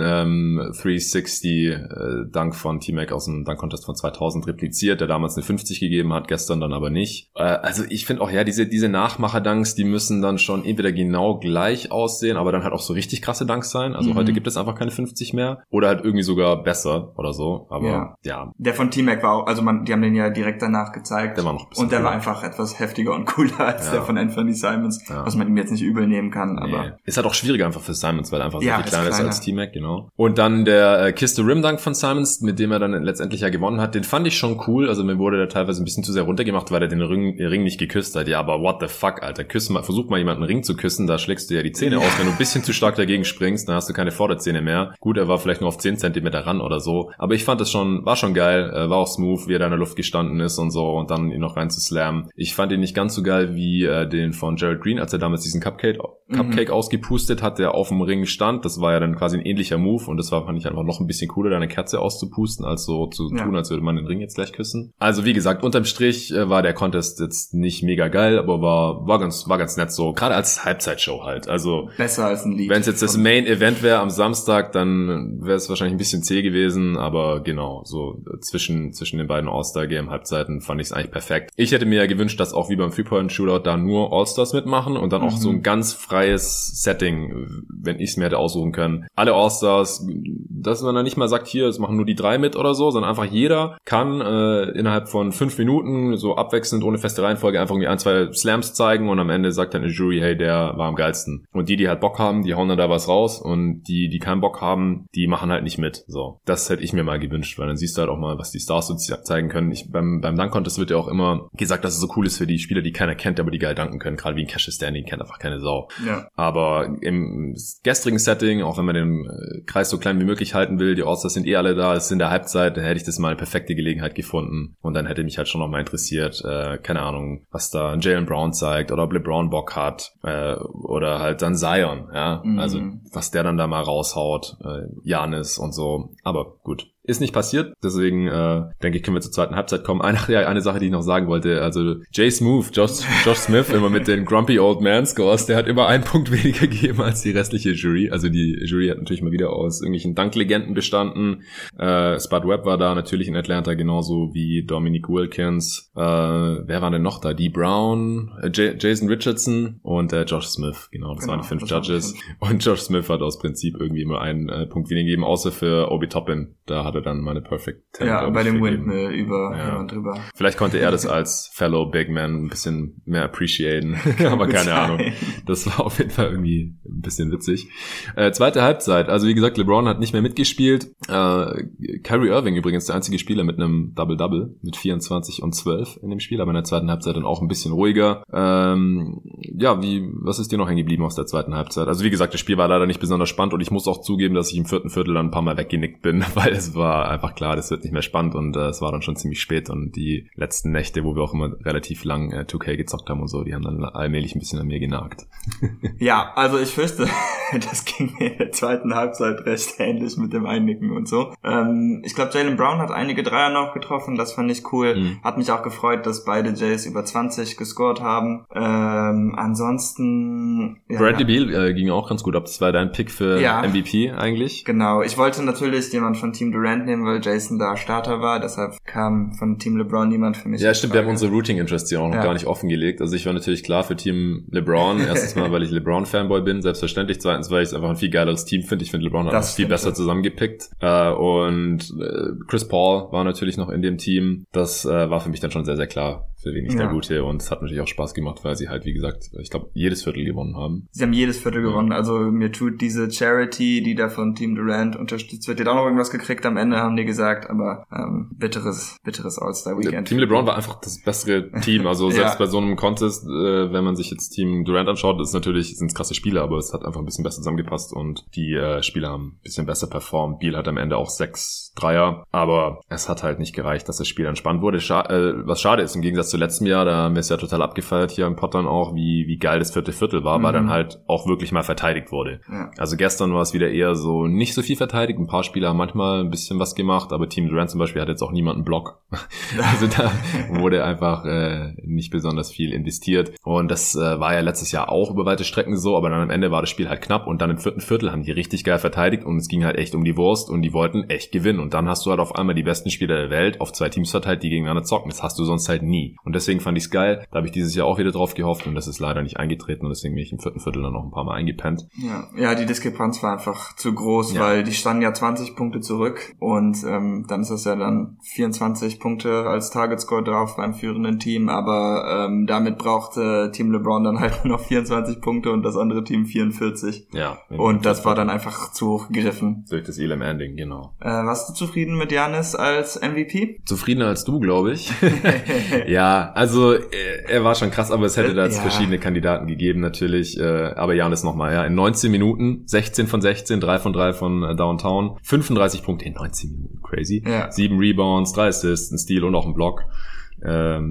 360 Dunk von T-Mac aus dem Dunk Contest von 2000 repliziert, der damals eine 50 gegeben hat, gestern dann aber nicht. Also ich finde auch, ja, diese Nachmacher-Dunks, die müssen dann schon entweder genau gleich aussehen, aber dann halt auch so richtig krasse Dunks sein. Also heute gibt es einfach keine 50 mehr. Oder halt irgendwie sogar besser oder so, aber ja. Der von T-Mac war auch, also die haben den ja direkt danach gezeigt. Der war noch ein bisschen und der war einfach etwas heftiger und cooler als der von Anthony Simons, was man ihm jetzt nicht übel nehmen kann, aber... Ist halt auch schwieriger einfach für Simons, weil er einfach so viel kleiner ist als T-Mac, genau. Und dann der Kiss the Rim Dunk von Simons, mit dem er dann letztendlich ja gewonnen hat, den fand ich schon cool, also mir wurde der teilweise ein bisschen zu sehr runtergemacht, weil er den Ring nicht geküsst hat. Ja, aber what the fuck, Alter, versuch mal jemanden einen Ring zu küssen, da schlägst du ja die Zähne aus, wenn du ein bisschen zu stark dagegen springst, dann hast du keine Vorderzähne mehr. Gut, er war vielleicht nur auf 10 Zentimeter ran oder so. Aber ich fand das war schon geil. War auch smooth, wie er da in der Luft gestanden ist und so und dann ihn noch rein zu slammen. Ich fand ihn nicht ganz so geil wie den von Gerald Green, als er damals diesen Cupcake ausgepustet hat, der auf dem Ring stand. Das war ja dann quasi ein ähnlicher Move und das fand ich einfach noch ein bisschen cooler, da eine Kerze auszupusten, als so zu tun, als würde man den Ring jetzt gleich küssen. Also wie gesagt, unterm Strich war der Contest jetzt nicht mega geil, aber war ganz nett so. Gerade als Halbzeitshow halt. Also besser als ein Lied. Wenn es jetzt das Main Event wäre am Samstag, dann wäre es wahrscheinlich ein bisschen zäh gewesen, aber genau, so zwischen den beiden All-Star-Game-Halbzeiten fand ich es eigentlich perfekt. Ich hätte mir ja gewünscht, dass auch wie beim Three-Point-Shootout da nur All-Stars mitmachen und dann auch so ein ganz freies Setting, wenn ich es mir hätte aussuchen können. Alle All-Stars, dass man dann nicht mal sagt, hier, es machen nur die 3 mit oder so, sondern einfach jeder kann innerhalb von 5 Minuten so abwechselnd, ohne feste Reihenfolge, einfach irgendwie 1, 2 Slams zeigen und am Ende sagt dann eine Jury, hey, der war am geilsten. Und die halt Bock haben, die hauen dann da was raus und die keinen Bock haben, die machen halt nicht mit. So, das hätte ich mir mal gewünscht, weil dann siehst du halt auch mal, was die Stars so zeigen können. Beim Dunk Contest wird ja auch immer gesagt, dass es so cool ist für die Spieler, die keiner kennt, aber die geil danken können. Gerade wie ein Cassius Stanley kennt einfach keine Sau. Ja. Aber im gestrigen Setting, auch wenn man den Kreis so klein wie möglich halten will, die All-Stars sind alle da, es ist in der Halbzeit, dann hätte ich das mal eine perfekte Gelegenheit gefunden. Und dann hätte mich halt schon noch mal interessiert, keine Ahnung, was da Jaylen Brown zeigt oder ob LeBron Bock hat oder halt dann Zion, ja. Also was der dann da mal raushaut, Giannis und so. Aber gut, Ist nicht passiert, deswegen denke ich, können wir zur zweiten Halbzeit kommen. Eine Sache, die ich noch sagen wollte, also Josh Smith, immer mit den Grumpy Old Man Scores, der hat immer einen Punkt weniger gegeben als die restliche Jury. Also die Jury hat natürlich mal wieder aus irgendwelchen Danklegenden bestanden. Spud Webb war da natürlich in Atlanta, genauso wie Dominique Wilkins. Wer war denn noch da? Dee Brown, Jason Richardson und Josh Smith. Genau, das waren die 5 Judges. Und Josh Smith hat aus Prinzip irgendwie immer einen Punkt weniger gegeben, außer für Obi Toppin. Da hat er dann meine Perfect 10. Ja, bei dem Windmill über und drüber. Vielleicht konnte er das als Fellow Big Man ein bisschen mehr appreciaten, aber keine Ahnung. Das war auf jeden Fall irgendwie ein bisschen witzig. Zweite Halbzeit, also wie gesagt, LeBron hat nicht mehr mitgespielt. Kyrie Irving übrigens der einzige Spieler mit einem Double-Double, mit 24 und 12 in dem Spiel, aber in der zweiten Halbzeit dann auch ein bisschen ruhiger. Was ist dir noch hängen geblieben aus der zweiten Halbzeit? Also wie gesagt, das Spiel war leider nicht besonders spannend und ich muss auch zugeben, dass ich im vierten Viertel dann ein paar Mal weggenickt bin, weil es war einfach klar, das wird nicht mehr spannend und es war dann schon ziemlich spät und die letzten Nächte, wo wir auch immer relativ lang 2K gezockt haben und so, die haben dann allmählich ein bisschen an mir genagt. Ja, also ich fürchte, das ging mir in der zweiten Halbzeit recht ähnlich mit dem Einnicken und so. Ich glaube, Jaylen Brown hat einige Dreier noch getroffen, das fand ich cool. Hat mich auch gefreut, dass beide Jays über 20 gescored haben. Ansonsten... Bradley Beal ging auch ganz gut ab. Das war dein Pick für MVP eigentlich. Genau, ich wollte natürlich jemand von Team Durant nehmen, weil Jason da Starter war, deshalb kam von Team LeBron niemand für mich. Ja, stimmt, wir haben unsere Routing Interests hier auch noch gar nicht offengelegt. Also ich war natürlich klar für Team LeBron. Erstens mal, weil ich LeBron-Fanboy bin, selbstverständlich. Zweitens, weil ich es einfach ein viel geileres Team finde. Ich finde, LeBron hat das viel besser zusammengepickt. Und Chris Paul war natürlich noch in dem Team. Das war für mich dann schon sehr, sehr klar, für wen ich der Gute. Und es hat natürlich auch Spaß gemacht, weil sie halt, wie gesagt, ich glaube, jedes Viertel gewonnen haben. Sie haben jedes Viertel gewonnen. Also mir tut diese Charity, die da von Team Durant unterstützt wird, die hat auch noch irgendwas gekriegt am Ende, haben die gesagt, aber bitteres All-Star-Weekend. Team LeBron war einfach das bessere Team. Also selbst bei so einem Contest, wenn man sich jetzt Team Durant anschaut, sind es krasse Spiele, aber es hat einfach ein bisschen besser zusammengepasst und die Spieler haben ein bisschen besser performt. Beal hat am Ende auch 6 Dreier, aber es hat halt nicht gereicht, dass das Spiel entspannt wurde. Was schade ist, im Gegensatz zu letztem Jahr, da haben wir es ja total abgefeiert hier im Pottern auch, wie geil das vierte Viertel war, weil dann halt auch wirklich mal verteidigt wurde. Ja. Also gestern war es wieder eher so nicht so viel verteidigt. Ein paar Spieler haben manchmal ein bisschen was gemacht, aber Team Durant zum Beispiel hat jetzt auch niemanden Block. Also da wurde einfach nicht besonders viel investiert. Und das war ja letztes Jahr auch über weite Strecken so, aber dann am Ende war das Spiel halt knapp und dann im vierten Viertel haben die richtig geil verteidigt und es ging halt echt um die Wurst und die wollten echt gewinnen. Und dann hast du halt auf einmal die besten Spieler der Welt auf 2 Teams verteilt, die gegeneinander zocken. Das hast du sonst halt nie. Und deswegen fand ich es geil. Da habe ich dieses Jahr auch wieder drauf gehofft und das ist leider nicht eingetreten und deswegen bin ich im vierten Viertel dann noch ein paar Mal eingepennt. Ja, die Diskrepanz war einfach zu groß, weil die standen ja 20 Punkte zurück und dann ist das ja dann 24 Punkte als Target-Score drauf beim führenden Team, aber damit brauchte Team LeBron dann halt nur noch 24 Punkte und das andere Team 44. Ja. Und das war dann einfach zu hoch gegriffen. Durch das Elam Ending, genau. Warst du zufrieden mit Giannis als MVP? Zufriedener als du, glaube ich. Ja, also er war schon krass, aber es hätte da jetzt verschiedene Kandidaten gegeben natürlich. Aber Giannis nochmal, in 19 Minuten, 16 von 16, 3 von 3 von Downtown, 35 Punkte in 19 Minuten, crazy. 7 Rebounds, 3 Assists, ein Steal und auch ein Block. Er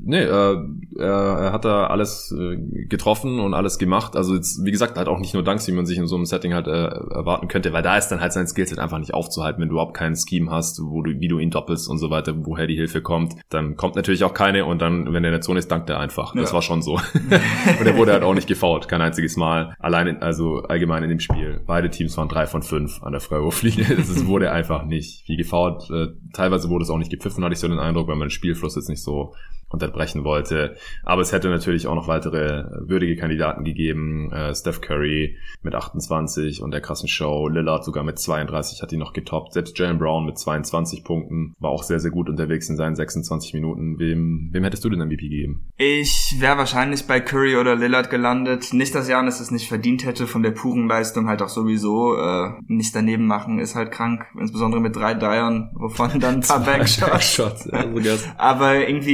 hat da alles getroffen und alles gemacht. Also jetzt, wie gesagt, halt auch nicht nur Dunks, wie man sich in so einem Setting halt erwarten könnte, weil da ist dann halt sein Skillset einfach nicht aufzuhalten, wenn du überhaupt kein Scheme hast, wie du ihn doppelst und so weiter, woher die Hilfe kommt. Dann kommt natürlich auch keine und dann, wenn er in der Zone ist, dankt er einfach. Das war schon so. Und er wurde halt auch nicht gefoult, kein einziges Mal. Allgemein in dem Spiel. Beide Teams waren 3 von 5 an der Freiwurflinie. Das wurde einfach nicht viel gefoult. Teilweise wurde es auch nicht gepfiffen, hatte ich so den Eindruck, weil man den Spielfluss jetzt nicht so unterbrechen wollte. Aber es hätte natürlich auch noch weitere würdige Kandidaten gegeben. Steph Curry mit 28 und der krassen Show. Lillard sogar mit 32 hat ihn noch getoppt. Selbst Jaylen Brown mit 22 Punkten war auch sehr, sehr gut unterwegs in seinen 26 Minuten. Wem hättest du den MVP gegeben? Ich wäre wahrscheinlich bei Curry oder Lillard gelandet. Nicht, dass Giannis es nicht verdient hätte, von der puren Leistung halt auch sowieso. Nicht daneben machen ist halt krank. Insbesondere mit 3 Dreiern, wovon dann ein paar Bankshots. Aber irgendwie fand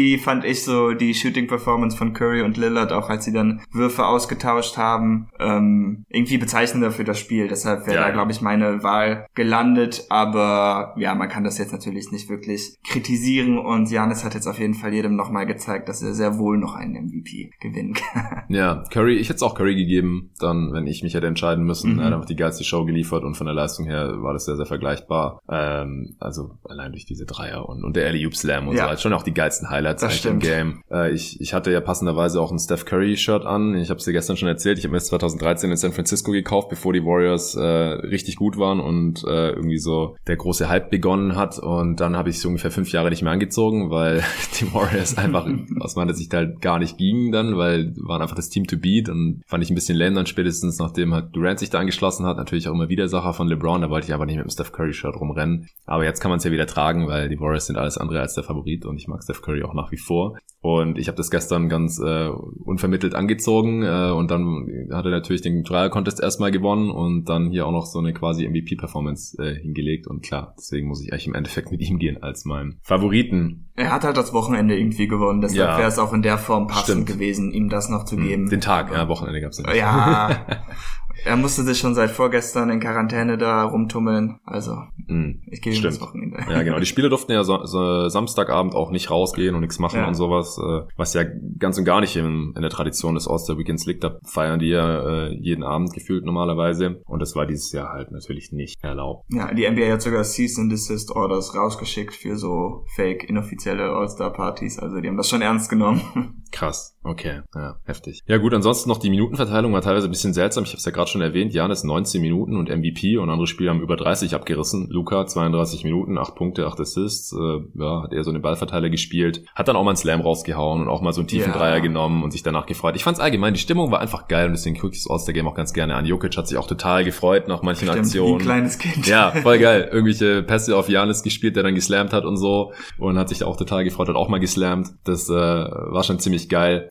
fand ich so die Shooting-Performance von Curry und Lillard, auch als sie dann Würfe ausgetauscht haben, irgendwie bezeichnender für das Spiel. Deshalb wäre da, glaube ich, meine Wahl gelandet. Aber ja, man kann das jetzt natürlich nicht wirklich kritisieren. Und Giannis hat jetzt auf jeden Fall jedem nochmal gezeigt, dass er sehr wohl noch einen MVP gewinnen kann. Ja, Curry, ich hätte es auch Curry gegeben, dann, wenn ich mich hätte entscheiden müssen. Er hat einfach die geilste Show geliefert und von der Leistung her war das sehr, sehr vergleichbar. Also allein durch diese Dreier und der Alley-Oop Slam und so. Halt schon auch die geilsten Highlights eigentlich im Game. Ich hatte ja passenderweise auch ein Steph Curry Shirt an. Ich habe es dir gestern schon erzählt. Ich habe mir das 2013 in San Francisco gekauft, bevor die Warriors richtig gut waren und irgendwie so der große Hype begonnen hat. Und dann habe ich es ungefähr 5 Jahre nicht mehr angezogen, weil die Warriors einfach aus meiner Sicht halt gar nicht gingen dann, weil waren einfach das Team to beat und fand ich ein bisschen lame dann spätestens, nachdem halt Durant sich da angeschlossen hat. Natürlich auch immer Widersacher von LeBron, da wollte ich aber nicht mit dem Steph Curry Shirt rumrennen. Aber jetzt kann man es ja wieder tragen, weil die Warriors sind alles andere als der Favorit und ich mag Steph Curry auch nach wie vor. Und ich habe das gestern ganz unvermittelt angezogen und dann hat er natürlich den Dreier-Contest erstmal gewonnen und dann hier auch noch so eine quasi MVP-Performance hingelegt und klar, deswegen muss ich eigentlich im Endeffekt mit ihm gehen als meinem Favoriten. Er hat halt das Wochenende irgendwie gewonnen, deshalb wäre es auch in der Form passend gewesen, ihm das noch zu geben. Den Tag, Wochenende gab's nicht. Ja, er musste sich schon seit vorgestern in Quarantäne da rumtummeln, also ich gebe ihm das Wochenende. Ja, genau, die Spieler durften ja so Samstagabend auch nicht rausgehen und nichts machen und sowas, was ja ganz und gar nicht in der Tradition des All-Star Weekends liegt, da feiern die ja jeden Abend gefühlt normalerweise und das war dieses Jahr halt natürlich nicht erlaubt. Ja, die NBA hat sogar Cease and Desist Orders rausgeschickt für so fake, inoffizielle All-Star-Partys, also die haben das schon ernst genommen. Krass, okay, ja, heftig. Ja gut, ansonsten noch die Minutenverteilung war teilweise ein bisschen seltsam, ich habe es ja gerade schon erwähnt, Giannis 19 Minuten und MVP und andere Spieler haben über 30 abgerissen. Luka 32 Minuten, 8 Punkte, 8 Assists, hat eher so eine Ballverteiler gespielt, hat dann auch mal einen Slam rausgehauen und auch mal so einen tiefen Dreier genommen und sich danach gefreut. Ich fand's allgemein, die Stimmung war einfach geil und deswegen gucke ich das All-Star-Game auch ganz gerne an. Jokic hat sich auch total gefreut nach manchen Aktionen. Wie ein kleines Kind. Ja, voll geil. Irgendwelche Pässe auf Giannis gespielt, der dann geslammt hat und so und hat sich da auch total gefreut, hat auch mal geslammt. Das war schon ziemlich geil.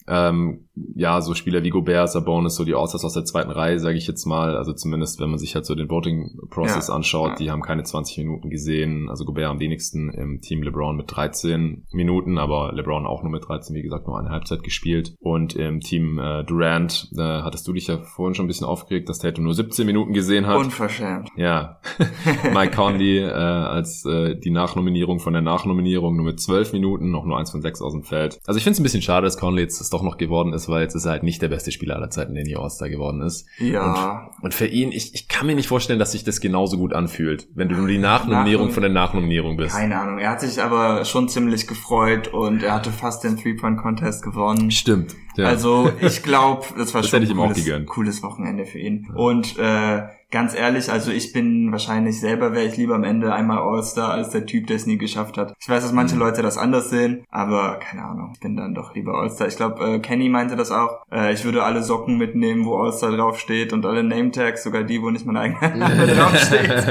Ja, so Spieler wie Gobert, Sabonis, so die All-Stars aus der zweiten Reihe, sage ich jetzt mal, also zumindest wenn man sich halt so den Voting-Process anschaut, die haben keine 20 Minuten gesehen, also Gobert am wenigsten im Team LeBron mit 13 Minuten, aber LeBron auch nur mit 13, wie gesagt, nur eine Halbzeit gespielt und im Team Durant, hattest du dich ja vorhin schon ein bisschen aufgeregt, dass Tatum nur 17 Minuten gesehen hat. Unverschämt. Ja, Mike Conley als die Nachnominierung von der Nachnominierung nur mit 12 Minuten, noch nur 1 von 6 aus dem Feld. Also ich finde es ein bisschen schade, dass Conley jetzt das doch noch geworden ist, weil jetzt ist er halt nicht der beste Spieler aller Zeiten, der nie All-Star geworden ist. Ja. Und für ihn, ich kann mir nicht vorstellen, dass sich das genauso gut anfühlt, wenn du nur die Nachnominierung von der Nachnominierung bist. Keine Ahnung, er hat sich aber schon ziemlich gefreut und er hatte fast den Three-Point-Contest gewonnen. Stimmt. Ja. Also ich glaube, das war schon ein cooles Wochenende für ihn. Ja. Und ganz ehrlich, also ich bin wahrscheinlich selber, wäre ich lieber am Ende einmal All-Star als der Typ, der es nie geschafft hat. Ich weiß, dass manche Leute das anders sehen, aber keine Ahnung, ich bin dann doch lieber All-Star. Ich glaube, Kenny meinte das auch. Ich würde alle Socken mitnehmen, wo All-Star draufsteht und alle Name-Tags, sogar die, wo nicht mein eigener Name draufsteht.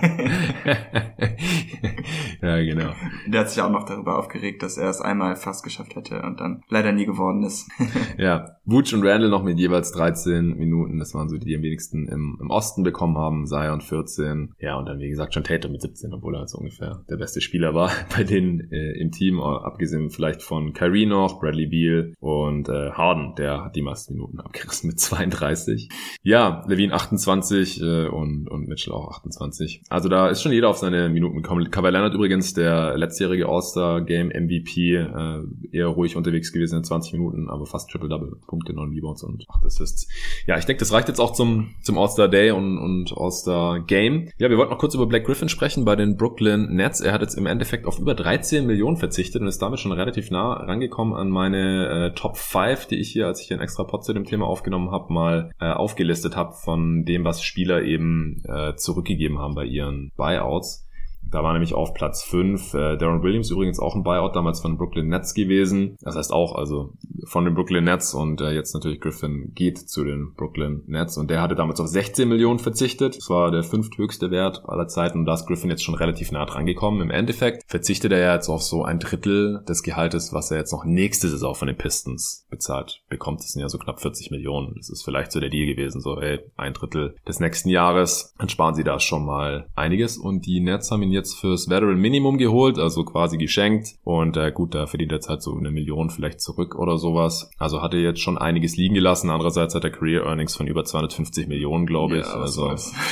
Ja, genau. Der hat sich auch noch darüber aufgeregt, dass er es einmal fast geschafft hätte und dann leider nie geworden ist. Ja, Vooch und Randall noch mit jeweils 13 Minuten. Das waren so die am wenigsten im Osten bekommen haben. Zion 14. Ja, und dann wie gesagt schon Tatum mit 17, obwohl er halt so ungefähr der beste Spieler war bei denen im Team. Abgesehen vielleicht von Kyrie noch, Bradley Beal und Harden. Der hat die meisten Minuten abgerissen mit 32. Ja, Levine 28 und Mitchell auch 28. Also da ist schon jeder auf seine Minuten gekommen. Kawhi Leonard übrigens, der letztjährige All-Star-Game MVP, eher ruhig unterwegs gewesen in 20 Minuten, aber fast Triple-Double. Punkte, 9 Rebounds und 8 Assists. Ja, ich denke, das reicht jetzt auch zum All-Star-Day und All-Star-Game. Ja, wir wollten noch kurz über Blake Griffin sprechen bei den Brooklyn Nets. Er hat jetzt im Endeffekt auf über 13 Millionen verzichtet und ist damit schon relativ nah rangekommen an meine Top 5, die ich hier, als ich hier einen extra Pod zu dem Thema aufgenommen habe, mal aufgelistet habe von dem, was Spieler eben zurückgegeben haben bei ihren Buyouts. Da war nämlich auf Platz 5 Deron Williams, übrigens auch ein Buyout damals von den Brooklyn Nets gewesen. Das heißt auch also von den Brooklyn Nets und jetzt natürlich Griffin geht zu den Brooklyn Nets und der hatte damals auf 16 Millionen verzichtet. Das war der 5. höchste Wert aller Zeiten und da ist Griffin jetzt schon relativ nah dran gekommen. Im Endeffekt verzichtet er jetzt auf so ein Drittel des Gehaltes, was er jetzt noch nächste Saison von den Pistons bezahlt bekommt. Das sind ja so knapp 40 Millionen. Das ist vielleicht so der Deal gewesen, so ein Drittel des nächsten Jahres. Dann sparen sie da schon mal einiges und die Nets haben ihn jetzt jetzt fürs Veteran Minimum geholt, also quasi geschenkt. Und gut, da verdient er jetzt halt so 1 Million vielleicht zurück oder sowas. Also hat er jetzt schon einiges liegen gelassen. Andererseits hat er Career Earnings von über 250 Millionen, glaube ich. Also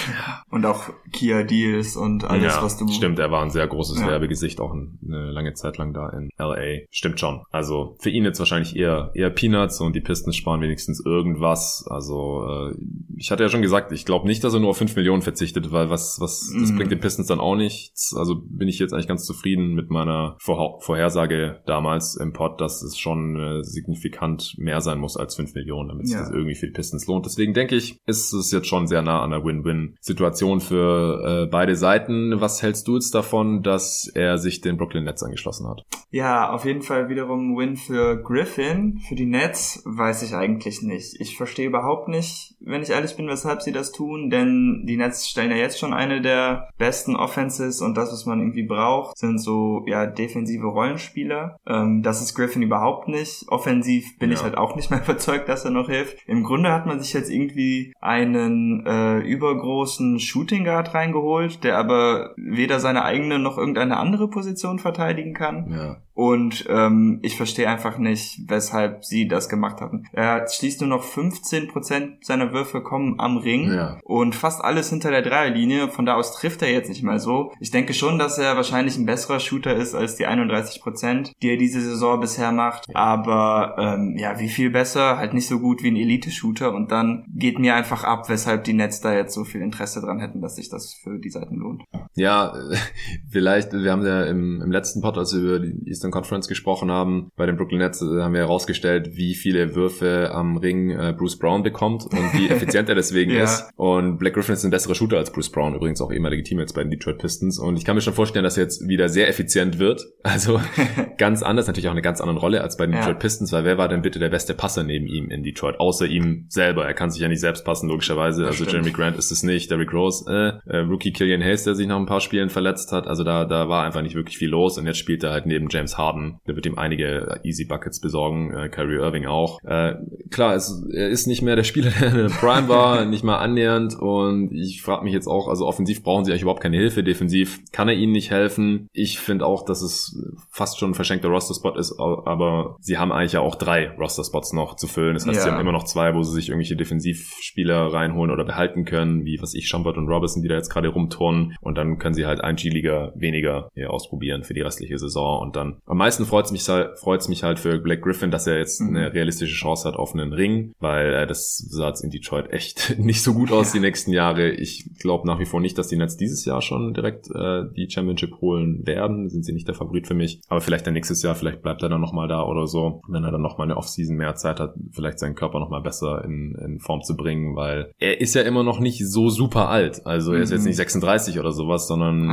und auch Kia Deals und alles, was du... Stimmt, er war ein sehr großes Werbegesicht, auch eine lange Zeit lang da in LA. Stimmt schon. Also für ihn jetzt wahrscheinlich eher Peanuts und die Pistons sparen wenigstens irgendwas. Also ich hatte ja schon gesagt, ich glaube nicht, dass er nur auf 5 Millionen verzichtet, weil das bringt den Pistons dann auch nichts. Also bin ich jetzt eigentlich ganz zufrieden mit meiner Vorhersage damals im Pod, dass es schon signifikant mehr sein muss als 5 Millionen, damit sich das irgendwie für die Pistons lohnt. Deswegen denke ich, ist es jetzt schon sehr nah an der Win-Win-Situation für beide Seiten. Was hältst du jetzt davon, dass er sich den Brooklyn Nets angeschlossen hat? Ja, auf jeden Fall wiederum Win für Griffin. Für die Nets weiß ich eigentlich nicht. Ich verstehe überhaupt nicht, wenn ich ehrlich bin, weshalb sie das tun, denn die Nets stellen ja jetzt schon eine der besten Offenses und das, was man irgendwie braucht, sind so defensive Rollenspieler. Das ist Griffin überhaupt nicht. Offensiv bin ich halt auch nicht mehr überzeugt, dass er noch hilft. Im Grunde hat man sich jetzt irgendwie einen übergroßen Shooting Guard reingeholt, der aber weder seine eigene noch irgendeine andere Position verteidigen kann. Ja. Und ich verstehe einfach nicht, weshalb sie das gemacht hatten. Er schließt nur noch 15% seiner Würfe kommen am Ring und fast alles hinter der Dreierlinie. Von da aus trifft er jetzt nicht mal so. Ich denke schon, dass er wahrscheinlich ein besserer Shooter ist als die 31%, die er diese Saison bisher macht. Aber wie viel besser? Halt nicht so gut wie ein Elite-Shooter. Und dann geht mir einfach ab, weshalb die Nets da jetzt so viel Interesse dran hätten, dass sich das für die Seiten lohnt. Ja, vielleicht, wir haben ja im letzten Pod, als wir über die Eastern Conference gesprochen haben, bei den Brooklyn Nets haben wir herausgestellt, wie viele Würfe am Ring Bruce Brown bekommt und wie effizient er deswegen ist. Und Blake Griffin ist ein besserer Shooter als Bruce Brown, übrigens auch ehemalige Teammates bei den Detroit Pistons. Und ich kann mir schon vorstellen, dass er jetzt wieder sehr effizient wird. Also ganz anders, natürlich auch eine ganz andere Rolle als bei den Detroit Pistons, weil wer war denn bitte der beste Passer neben ihm in Detroit? Außer ihm selber. Er kann sich ja nicht selbst passen, logischerweise. Also Jeremy Grant ist es nicht, Derrick Rose, Rookie Killian Hayes, der sich nach ein paar Spielen verletzt hat. Also da war einfach nicht wirklich viel los und jetzt spielt er halt neben James Harden. Der wird ihm einige Easy Buckets besorgen, Kyrie Irving auch. Klar, er ist nicht mehr der Spieler, der in der Prime war, nicht mal annähernd und ich frage mich jetzt auch, also offensiv brauchen sie eigentlich überhaupt keine Hilfe, defensiv kann er ihnen nicht helfen. Ich finde auch, dass es fast schon ein verschenkter Roster-Spot ist, aber sie haben eigentlich ja auch 3 Roster-Spots noch zu füllen. Das heißt, sie haben immer noch 2, wo sie sich irgendwelche Defensivspieler reinholen oder behalten können, wie Shumpert und Robinson, die da jetzt gerade rumturnen und dann können sie halt einen G-Liga weniger ausprobieren für die restliche Saison und dann am meisten freut's mich halt für Blake Griffin, dass er jetzt eine realistische Chance hat auf einen Ring, weil das sah jetzt in Detroit echt nicht so gut aus die nächsten Jahre. Ich glaube nach wie vor nicht, dass die Nets dieses Jahr schon direkt die Championship holen werden. Sind sie nicht der Favorit für mich. Aber vielleicht dann nächstes Jahr, vielleicht bleibt er dann nochmal da oder so. Wenn er dann nochmal eine Offseason mehr Zeit hat, vielleicht seinen Körper nochmal besser in Form zu bringen, weil er ist ja immer noch nicht so super alt. Also er ist jetzt nicht 36 oder sowas, sondern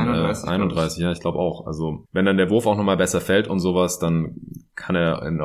31, ja, ich glaube auch. Also wenn dann der Wurf auch nochmal besser fällt und sowas, dann kann er in der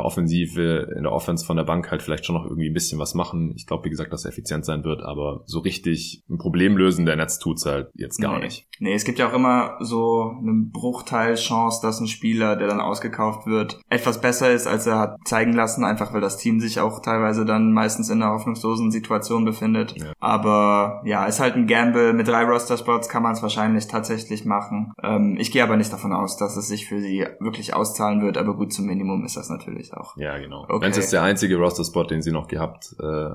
Offense von der Bank halt vielleicht schon noch irgendwie ein bisschen was machen. Ich glaube, wie gesagt, dass er effizient sein wird, aber so richtig ein Problem lösen der Nets tut's halt jetzt gar nicht. Nee, es gibt ja auch immer so einen Bruchteil Chance, dass ein Spieler, der dann ausgekauft wird, etwas besser ist, als er hat zeigen lassen, einfach weil das Team sich auch teilweise dann meistens in einer hoffnungslosen Situation befindet. Ja. Aber ja, ist halt ein Gamble. Mit 3 Roster-Spots kann man es wahrscheinlich tatsächlich machen. Ich gehe aber nicht davon aus, dass es sich für sie wirklich auszahlen wird, aber gut, zum Minimum ist das natürlich auch. Ja, genau. Okay. Wenn es jetzt der einzige Roster-Spot, den sie noch gehabt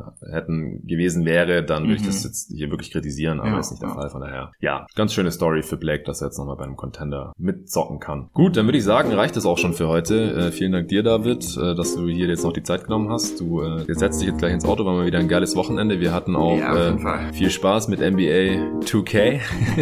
hätten gewesen wäre, dann würde ich das jetzt hier wirklich kritisieren, aber ist nicht der Fall, von daher. Ja, ganz schöne Story für Blake, dass er jetzt nochmal bei einem Contender mitzocken kann. Gut, dann würde ich sagen, reicht es auch schon für heute. Vielen Dank dir, David, dass du hier jetzt noch die Zeit genommen hast. Du setzt dich jetzt gleich ins Auto, war mal wieder ein geiles Wochenende. Wir hatten auch viel Spaß mit NBA 2K.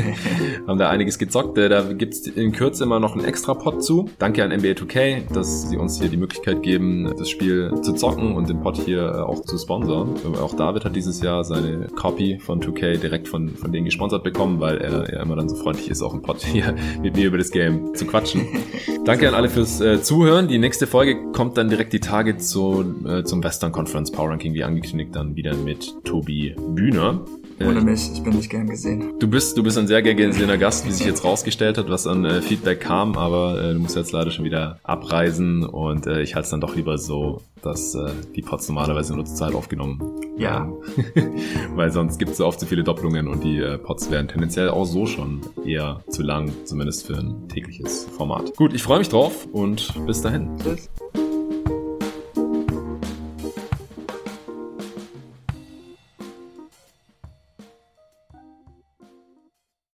Haben da einiges gezockt. Da gibt's in Kürze immer noch einen extra Pod zu. Danke an NBA 2K, dass sie uns hier die Möglichkeit geben, das Spiel zu zocken und den Pod hier auch zu sponsern. Auch David hat dieses Jahr seine Copy von 2K direkt von denen gesponsert bekommen, weil er ja immer dann so freundlich ist, auch im Pod hier mit mir über das Game zu quatschen. Danke an alle fürs Zuhören. Die nächste Folge kommt dann direkt die Tage zum Western Conference Power Ranking, wie angekündigt, dann wieder mit Tobi Bühner. Ohne mich, ich bin nicht gern gesehen. Du bist ein sehr gern gesehener Gast, wie sich jetzt rausgestellt hat, was an Feedback kam, aber du musst jetzt leider schon wieder abreisen und ich halte es dann doch lieber so, dass die Pods normalerweise nur zur Zeit aufgenommen werden. Weil sonst gibt es so oft zu viele Doppelungen und die Pods wären tendenziell auch so schon eher zu lang, zumindest für ein tägliches Format. Gut, ich freue mich drauf und bis dahin. Tschüss.